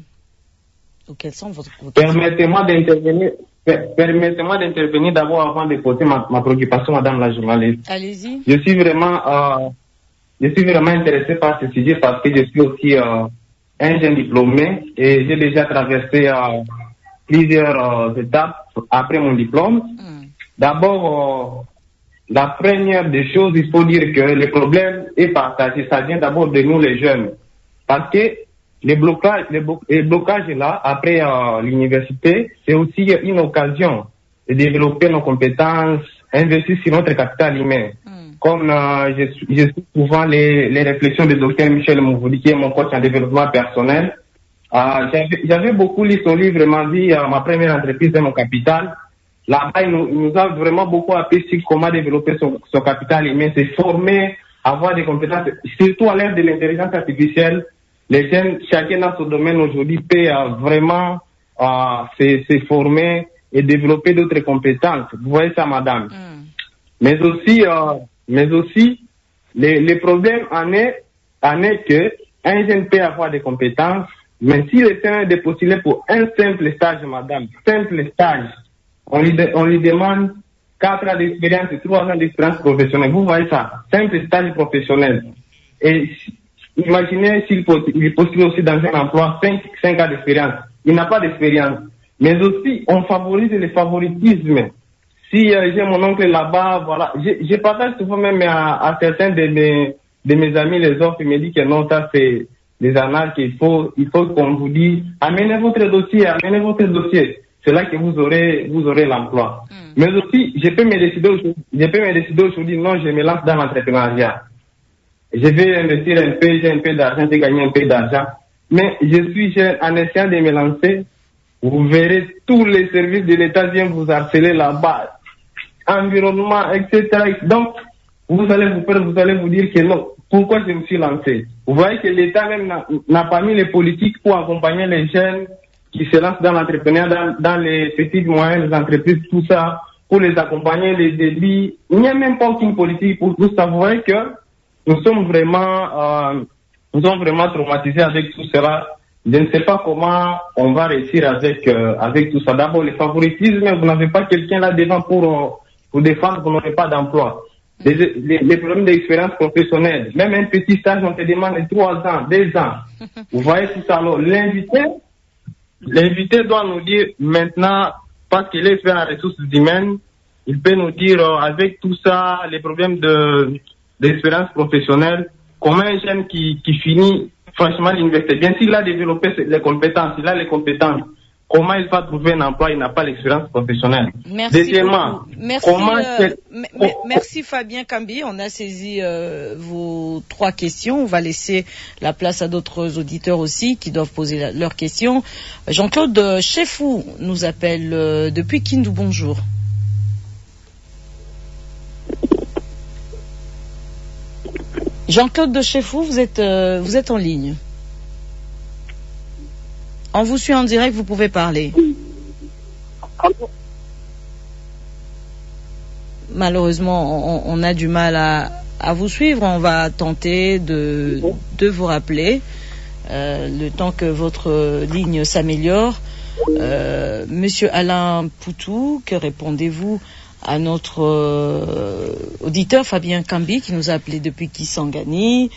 Ou quelles sont votre... Permettez-moi d'intervenir. Permettez-moi d'intervenir d'abord avant de poser ma, ma préoccupation, Madame la journaliste. Allez-y. Je suis vraiment, euh, je suis vraiment intéressé par ce sujet parce que je suis aussi euh, un jeune diplômé et j'ai déjà traversé euh, plusieurs euh, étapes après mon diplôme. Mm. D'abord, euh, la première des choses, il faut dire que le problème est partagé. Ça vient d'abord de nous les jeunes. Parce que les blocages, les, blo- les blocages là, après euh, l'université, c'est aussi une occasion de développer nos compétences, investir sur notre capital humain. Mm. Comme euh, je, suis, je suis souvent les, les réflexions du docteur Michel Mouvoudi, qui est mon coach en développement personnel. Euh, j'avais, j'avais beaucoup lu son livre, ma vie, euh, ma première entreprise et mon capital. Là-bas, il nous, il nous a vraiment beaucoup appris sur comment développer son, son capital humain, se former, avoir des compétences, surtout à l'ère de l'intelligence artificielle. Les jeunes, chacun dans son domaine aujourd'hui, peut euh, vraiment euh, se, se former et développer d'autres compétences. Vous voyez ça, madame. Mm. Mais aussi, euh, mais aussi, les, les problèmes en est, en est que un jeune peut avoir des compétences, mais s'il essaie de postuler pour un simple stage, madame, simple stage, on lui, de, on lui demande quatre ans d'expérience et trois ans d'expérience professionnelle. Vous voyez ça, simple stage professionnel. Et imaginez s'il postule aussi dans un emploi cinq, cinq ans d'expérience. Il n'a pas d'expérience. Mais aussi, on favorise le favoritisme. Si euh, j'ai mon oncle là-bas, voilà, je, je partage souvent même à, à certains de mes, de mes amis les offres, ils me disent que non, ça c'est des annales qu'il faut, il faut qu'on vous dise, amenez votre dossier, amenez votre dossier. C'est là que vous aurez, vous aurez l'emploi. Mm. Mais aussi, je peux me décider aujourd'hui, je peux me décider aujourd'hui, non, je me lance dans l'entrepreneuriat. Je vais investir un peu, j'ai un peu d'argent, j'ai gagné un peu d'argent. Mais je suis jeune, en essayant de me lancer, vous verrez tous les services de l'État viennent vous harceler là-bas. Environnement, et cetera. Donc, vous allez vous faire, vous allez vous dire que non. pourquoi je me suis lancé. Vous voyez que l'État même n'a, n'a pas mis les politiques pour accompagner les jeunes qui se lancent dans l'entrepreneuriat, dans, dans les petites moyennes entreprises, tout ça, pour les accompagner, les débits. Il n'y a même pas aucune politique pour tout ça. Vous voyez que nous sommes vraiment, euh, nous sommes vraiment traumatisés avec tout cela. Je ne sais pas comment on va réussir avec, euh, avec tout ça. D'abord, le favoritisme, vous n'avez pas quelqu'un là devant pour, euh, pour défendre, vous n'aurez pas d'emploi. Les, les, les problèmes d'expérience professionnelle, même un petit stage, on te demande trois ans, deux ans. Vous voyez tout ça. Alors, l'invité, l'invité doit nous dire maintenant, parce qu'il est expert en ressources humaines, il peut nous dire, euh, avec tout ça, les problèmes de, d'expérience professionnelle, comment un jeune qui, qui finit, franchement, l'université, bien s'il a développé les compétences, il a les compétences, comment il va trouver un emploi, il n'a pas l'expérience professionnelle. Merci. Deuxièmement, merci, comment euh, m- m- merci Fabien Kambi. On a saisi euh, vos trois questions. On va laisser la place à d'autres auditeurs aussi qui doivent poser la, leurs questions. Jean-Claude Chefou nous appelle euh, depuis Kindu. Bonjour. Jean-Claude de Chefou, vous êtes, euh, vous êtes en ligne. On vous suit en direct, vous pouvez parler. Malheureusement, on, on a du mal à, à vous suivre. On va tenter de, de vous rappeler euh, le temps que votre ligne s'améliore. Euh, Monsieur Alain Poutou, que répondez-vous à notre euh, auditeur Fabien Kambi qui nous a appelé depuis Kisangani?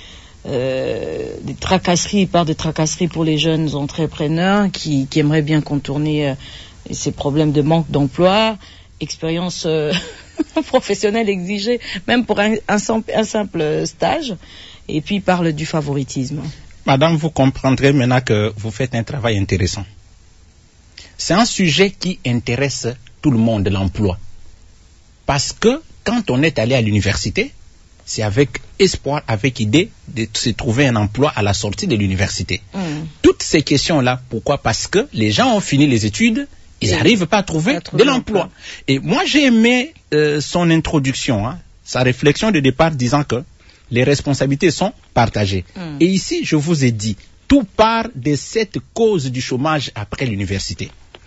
Euh, des tracasseries, il part de tracasseries pour les jeunes entrepreneurs qui, qui aimeraient bien contourner euh, ces problèmes de manque d'emploi, expérience euh, professionnelle exigée, même pour un, un, simple, un simple stage, et puis il parle du favoritisme. Madame, vous comprendrez maintenant que vous faites un travail intéressant. C'est un sujet qui intéresse tout le monde, l'emploi. Parce que quand on est allé à l'université, c'est avec espoir, avec idée de se trouver un emploi à la sortie de l'université. Mmh. Toutes ces questions-là, pourquoi? Parce que les gens ont fini les études, ils n'arrivent pas à trouver, à trouver de l'emploi. Et moi, j'ai aimé euh, son introduction, hein, sa réflexion de départ disant que les responsabilités sont partagées. Mmh. Et ici, je vous ai dit, tout part de cette cause du chômage après l'université.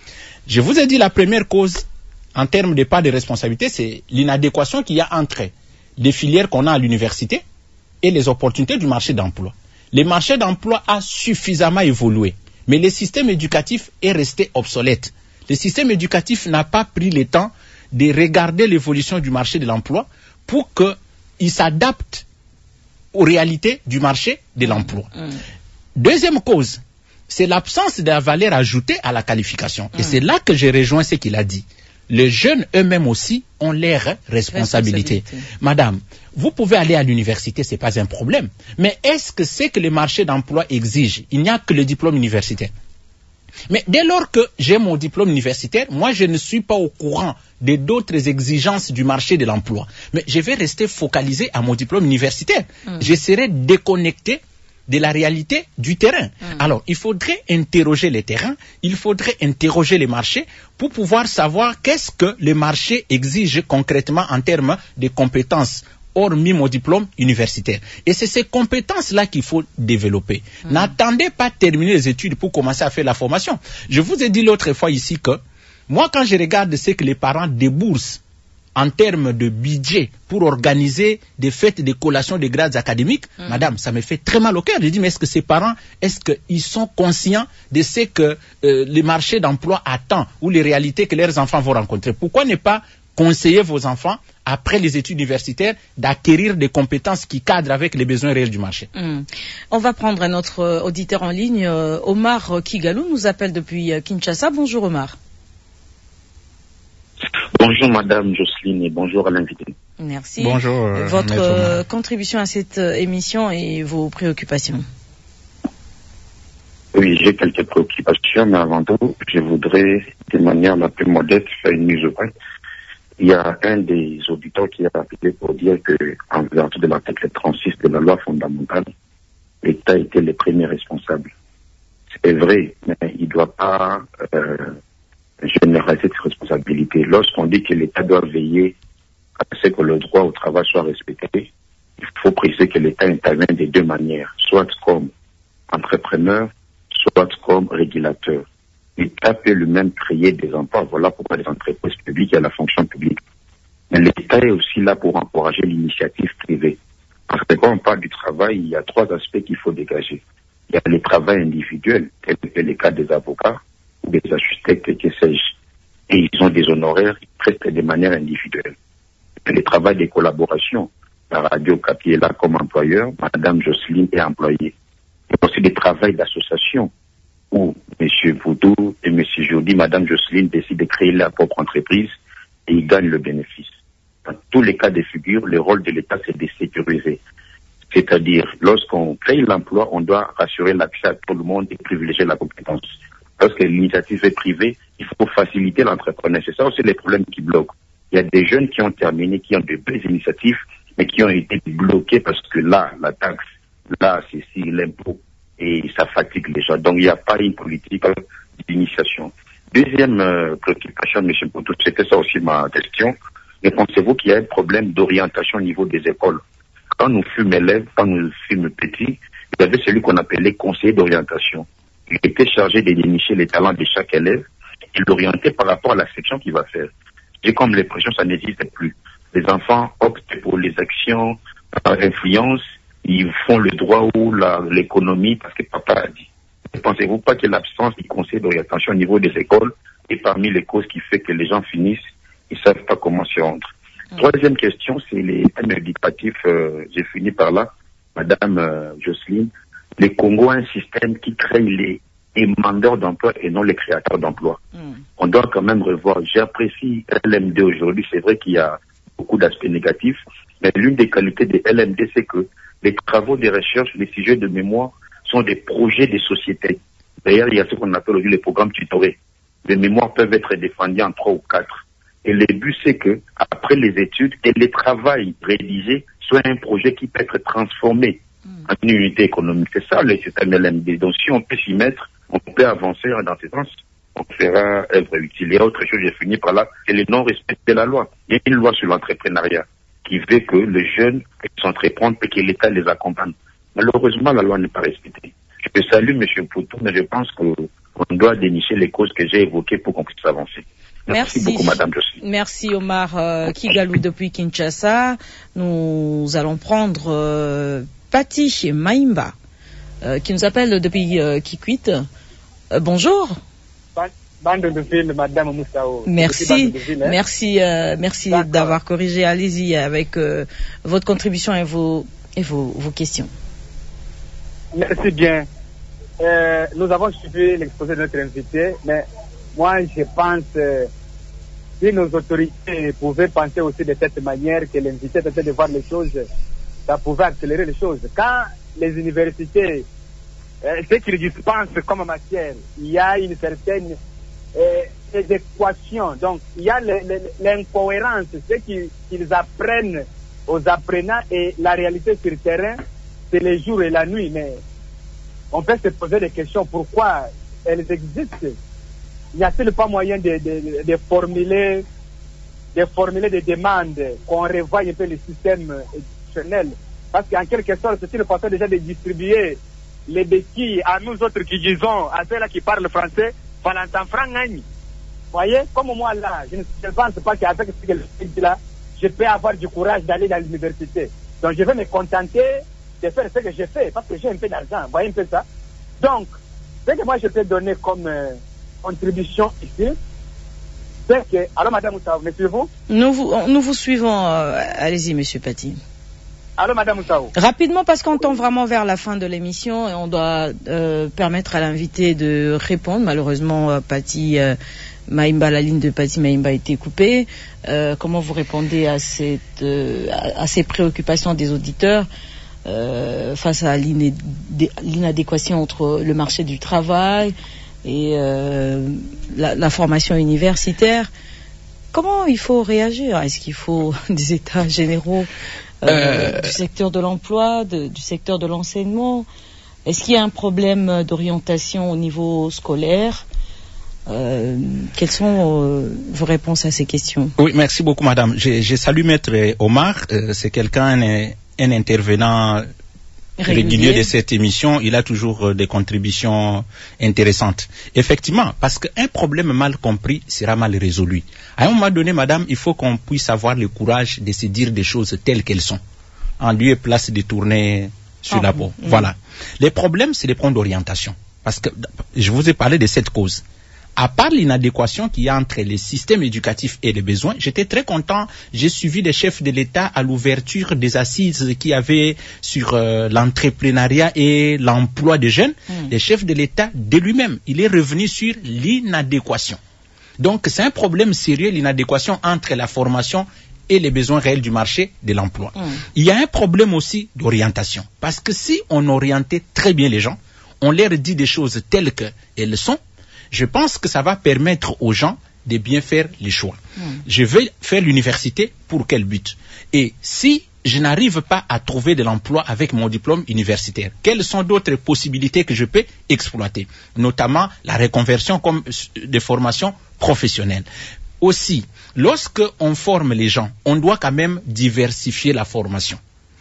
Je vous ai dit la première cause, en termes de part de responsabilité, c'est l'inadéquation qu'il y a entre les filières qu'on a à l'université et les opportunités du marché d'emploi. Le marché d'emploi a suffisamment évolué, mais le système éducatif est resté obsolète. Le système éducatif n'a pas pris le temps de regarder l'évolution du marché de l'emploi pour qu'il s'adapte aux réalités du marché de l'emploi. Mmh. Deuxième cause, c'est l'absence de la valeur ajoutée à la qualification. Mmh. Et c'est là que je rejoins ce qu'il a dit. Les jeunes eux-mêmes aussi ont leurs responsabilités. Responsabilité. Madame, vous pouvez aller à l'université, c'est pas un problème. Mais est-ce que c'est que le marché d'emploi exige? Il n'y a que le diplôme universitaire. Mais dès lors que j'ai mon diplôme universitaire, moi je ne suis pas au courant de d'autres exigences du marché de l'emploi. Mais je vais rester focalisé à mon diplôme universitaire. Mmh. Je serai déconnecté de la réalité du terrain. Mmh. Alors, il faudrait interroger les terrains, il faudrait interroger les marchés pour pouvoir savoir qu'est-ce que le marché exige concrètement en termes de compétences, hormis mon diplôme universitaire. Et c'est ces compétences-là qu'il faut développer. Mmh. N'attendez pas de terminer les études pour commencer à faire la formation. Je vous ai dit l'autre fois ici que, moi quand je regarde ce que les parents déboursent en termes de budget pour organiser des fêtes de collation de grades académiques, mmh. madame, ça me fait très mal au cœur. Je dis, mais est-ce que ces parents, est-ce qu'ils sont conscients de ce que euh, le marché d'emploi attend ou les réalités que leurs enfants vont rencontrer? Pourquoi ne pas conseiller vos enfants, après les études universitaires, d'acquérir des compétences qui cadrent avec les besoins réels du marché? mmh. On va prendre un autre auditeur en ligne. Omar Kigalou nous appelle depuis Kinshasa. Bonjour Omar. Bonjour Madame Jocelyne et bonjour à l'invité. Merci. Bonjour. Euh, Votre euh, contribution à cette euh, émission et vos préoccupations. Oui, j'ai quelques préoccupations, mais avant tout, je voudrais, de manière la plus modeste, faire une mise au point. Il y a un des auditeurs qui a appelé pour dire que, en vertu de l'article trente-six de la loi fondamentale, l'État était le premier responsable. C'est vrai, mais il ne doit pas euh, généraliser cette responsabilité. Lorsqu'on dit que l'État doit veiller à ce que le droit au travail soit respecté, il faut préciser que l'État intervient de deux manières, soit comme entrepreneur, soit comme régulateur. L'État peut lui-même créer des emplois, voilà pourquoi les entreprises publiques et la fonction publique. Mais l'État est aussi là pour encourager l'initiative privée. Parce que quand on parle du travail, il y a trois aspects qu'il faut dégager. Il y a le travail individuel, tel que le cas des avocats ou des architectes, que sais-je. Et ils ont des honoraires presque de manière individuelle. Et le travail des collaborations. La Radio Okapi est là comme employeur, Madame Jocelyne est employée. Il y a aussi des travails d'association où M. Voudou et M. Jody, Madame Jocelyne décident de créer leur propre entreprise et ils gagnent le bénéfice. Dans tous les cas de figure, le rôle de l'État, c'est de sécuriser. C'est-à-dire, lorsqu'on crée l'emploi, on doit rassurer l'accès à tout le monde et privilégier la compétence. Lorsque l'initiative est privée, il faut faciliter l'entrepreneur. C'est ça aussi les problèmes qui bloquent. Il y a des jeunes qui ont terminé, qui ont de belles initiatives, mais qui ont été bloqués parce que là, la taxe, là, c'est si l'impôt, et ça fatigue les gens. Donc, il n'y a pas une politique d'initiation. Deuxième euh, préoccupation, M. Poutou, c'était ça aussi ma question. Mais pensez-vous qu'il y a un problème d'orientation au niveau des écoles? Quand nous fûmes élèves, quand nous fûmes petits, il y avait celui qu'on appelait conseiller d'orientation. Il était chargé de dénicher les talents de chaque élève et l'orienter par rapport à la section qu'il va faire. J'ai comme l'impression que ça n'existe plus. Les enfants optent pour les actions par influence, ils font le droit ou l'économie parce que papa a dit. Ne pensez-vous pas que l'absence du conseil d'orientation au niveau des écoles est parmi les causes qui fait que les gens finissent, ils ne savent pas comment se rendre? Mmh. Troisième question, c'est les thèmes éducatifs. Euh, j'ai fini par là, Madame euh, Jocelyne. Le Congo a un système qui crée les demandeurs d'emploi et non les créateurs d'emploi. Mmh. On doit quand même revoir. J'apprécie L M D aujourd'hui. C'est vrai qu'il y a beaucoup d'aspects négatifs, mais l'une des qualités de L M D, c'est que les travaux de recherche, les sujets de mémoire sont des projets de société. D'ailleurs, il y a ce qu'on appelle aujourd'hui les programmes tutorés. Les mémoires peuvent être défendus en trois ou quatre. Et le but, c'est que, après les études, et les travail rédigés soit un projet qui peut être transformé mmh. en une unité économique. C'est ça le système L M D. Donc, si on peut s'y mettre, on peut avancer dans ce sens. On fera œuvre utile. Et autre chose, j'ai fini par là, c'est le non-respect de la loi. Il y a une loi sur l'entrepreneuriat qui veut que les jeunes s'entreprennent et que l'État les accompagne. Malheureusement, la loi n'est pas respectée. Je salue M. Poutou, mais je pense qu'on doit dénicher les causes que j'ai évoquées pour qu'on puisse avancer. Merci, Merci beaucoup, Madame Jocelyne. Merci, Omar euh, Kigalou depuis Kinshasa. Nous allons prendre euh, Pati Maïmba, euh, qui nous appelle depuis euh, Kikwit. Euh, bonjour. Bande de ville, Madame Moussao. Merci, ville, hein? merci, euh, merci d'avoir corrigé. Allez-y avec euh, votre contribution et vos et vos, vos questions. Merci bien. Euh, nous avons suivi l'exposé de notre invité, mais moi je pense euh, si nos autorités pouvaient penser aussi de cette manière que l'invité était de voir les choses, ça pouvait accélérer les choses. Quand les universités, euh, ce qu'ils dispensent comme matière, il y a une certaine euh, équation, donc il y a l'incohérence, ce qu'ils, qu'ils apprennent aux apprenants et la réalité sur le terrain, c'est les jours et la nuit, mais on peut se poser des questions, pourquoi elles existent? Il n'y a-t-il pas moyen de, de, de, formuler, de formuler des demandes, qu'on revoie un peu le système institutionnel? Parce qu'en quelque sorte, c'est une façon déjà de distribuer les béquilles à nous autres qui disons, à ceux-là qui parlent français, Valentin Frangani. Vous voyez, comme moi là, je ne pense pas qu'avec ce que je dis là, je peux avoir du courage d'aller dans l'université. Donc je vais me contenter de faire ce que j'ai fait, parce que j'ai un peu d'argent, vous voyez un peu ça. Donc, ce que moi je peux donner comme euh, contribution ici, c'est que... Alors Madame Moussaou, me suivez-vous? Nous vous, nous vous suivons, euh, allez-y Monsieur Pati. Alors Madame Moussaou. Rapidement, parce qu'on tend vraiment vers la fin de l'émission et on doit euh, permettre à l'invité de répondre. Malheureusement, euh, Pati euh, Maïmba, la ligne de Pati Maïmba a été coupée. Euh, comment vous répondez à, cette, euh, à, à ces préoccupations des auditeurs euh, face à l'inadéquation entre le marché du travail et euh, la, la formation universitaire? Comment il faut réagir? Est-ce qu'il faut des états généraux euh, euh... du secteur de l'emploi, de, du secteur de l'enseignement? Est-ce qu'il y a un problème d'orientation au niveau scolaire? Euh, quelles sont euh, vos réponses à ces questions? Oui, merci beaucoup, madame. Je, je salue Maître Omar. Euh, c'est quelqu'un un intervenant régulier. régulier de cette émission, il a toujours des contributions intéressantes. Effectivement, parce qu'un problème mal compris sera mal résolu. À un moment donné, madame, il faut qu'on puisse avoir le courage de se dire des choses telles qu'elles sont, en lieu et place de tourner sur oh, la peau. Mmh. Voilà. Les problèmes, c'est les problèmes d'orientation. Parce que je vous ai parlé de cette cause. À part l'inadéquation qu'il y a entre les systèmes éducatifs et les besoins, j'étais très content. J'ai suivi des chefs de l'État à l'ouverture des assises qu'il y avait sur euh, l'entrepreneuriat et l'emploi des jeunes. Mmh. Les chefs de l'État, de lui-même, il est revenu sur l'inadéquation. Donc, c'est un problème sérieux, l'inadéquation entre la formation et les besoins réels du marché de l'emploi. Mmh. Il y a un problème aussi d'orientation. Parce que si on orientait très bien les gens, on leur dit des choses telles qu'elles sont, je pense que ça va permettre aux gens de bien faire les choix. Mmh. Je vais faire l'université pour quel but? Et si je n'arrive pas à trouver de l'emploi avec mon diplôme universitaire, quelles sont d'autres possibilités que je peux exploiter? Notamment la reconversion comme des formations professionnelles. Aussi, lorsque on forme les gens, on doit quand même diversifier la formation.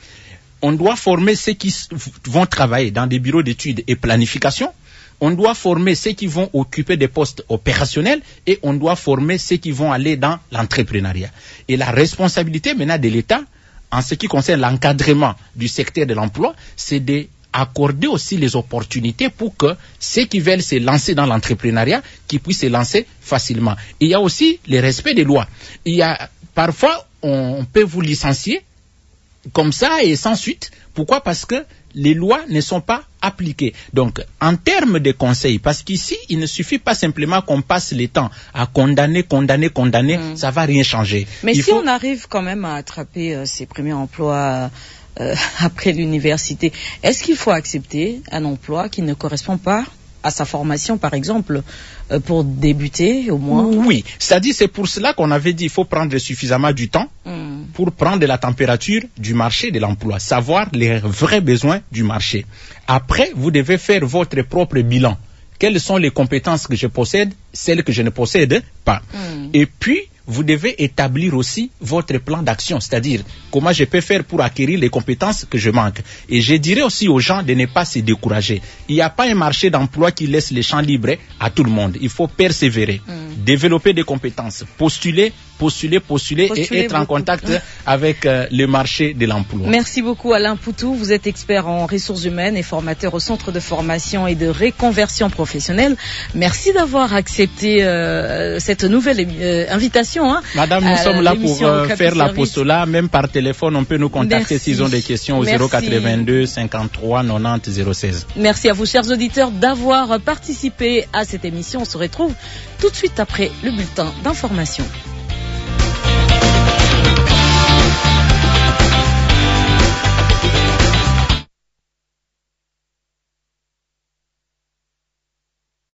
On doit former ceux qui vont travailler dans des bureaux d'études et planification. On doit former ceux qui vont occuper des postes opérationnels et on doit former ceux qui vont aller dans l'entrepreneuriat. Et la responsabilité maintenant de l'État, en ce qui concerne l'encadrement du secteur de l'emploi, c'est d'accorder aussi les opportunités pour que ceux qui veulent se lancer dans l'entrepreneuriat, qu'ils puissent se lancer facilement. Il y a aussi le respect des lois. Il y a, parfois, on peut vous licencier comme ça et sans suite. Pourquoi? Parce que les lois ne sont pas appliquées. Donc, en termes de conseils, parce qu'ici, il ne suffit pas simplement qu'on passe le temps à condamner, condamner, condamner, mmh. ça va rien changer. Mais il si faut... on arrive quand même à attraper euh, ces premiers emplois euh, après l'université, est-ce qu'il faut accepter un emploi qui ne correspond pas à sa formation, par exemple, euh, pour débuter au moins? Oui, c'est-à-dire c'est pour cela qu'on avait dit qu'il faut prendre suffisamment du temps mm. pour prendre la température du marché de l'emploi, savoir les vrais besoins du marché. Après, vous devez faire votre propre bilan. Quelles sont les compétences que je possède, celles que je ne possède pas. Mm. Et puis, vous devez établir aussi votre plan d'action, c'est-à-dire comment je peux faire pour acquérir les compétences que je manque. Et je dirais aussi aux gens de ne pas se décourager. Il n'y a pas un marché d'emploi qui laisse les champs libres à tout le monde. Il faut persévérer, mm. développer des compétences, postuler, postuler, postuler, postuler et être beaucoup. en contact avec euh, le marché de l'emploi. Merci beaucoup Alain Poutou. Vous êtes expert en ressources humaines et formateur au Centre de formation et de reconversion professionnelle. Merci d'avoir accepté euh, cette nouvelle euh, invitation. Hein, Madame, nous sommes là pour euh, faire l'apostolat. Même par téléphone, on peut nous contacter s'ils ont des questions au zéro quatre-vingt-deux cinquante-trois quatre-vingt-dix zéro seize. Merci à vous, chers auditeurs, d'avoir participé à cette émission. On se retrouve tout de suite après le bulletin d'information.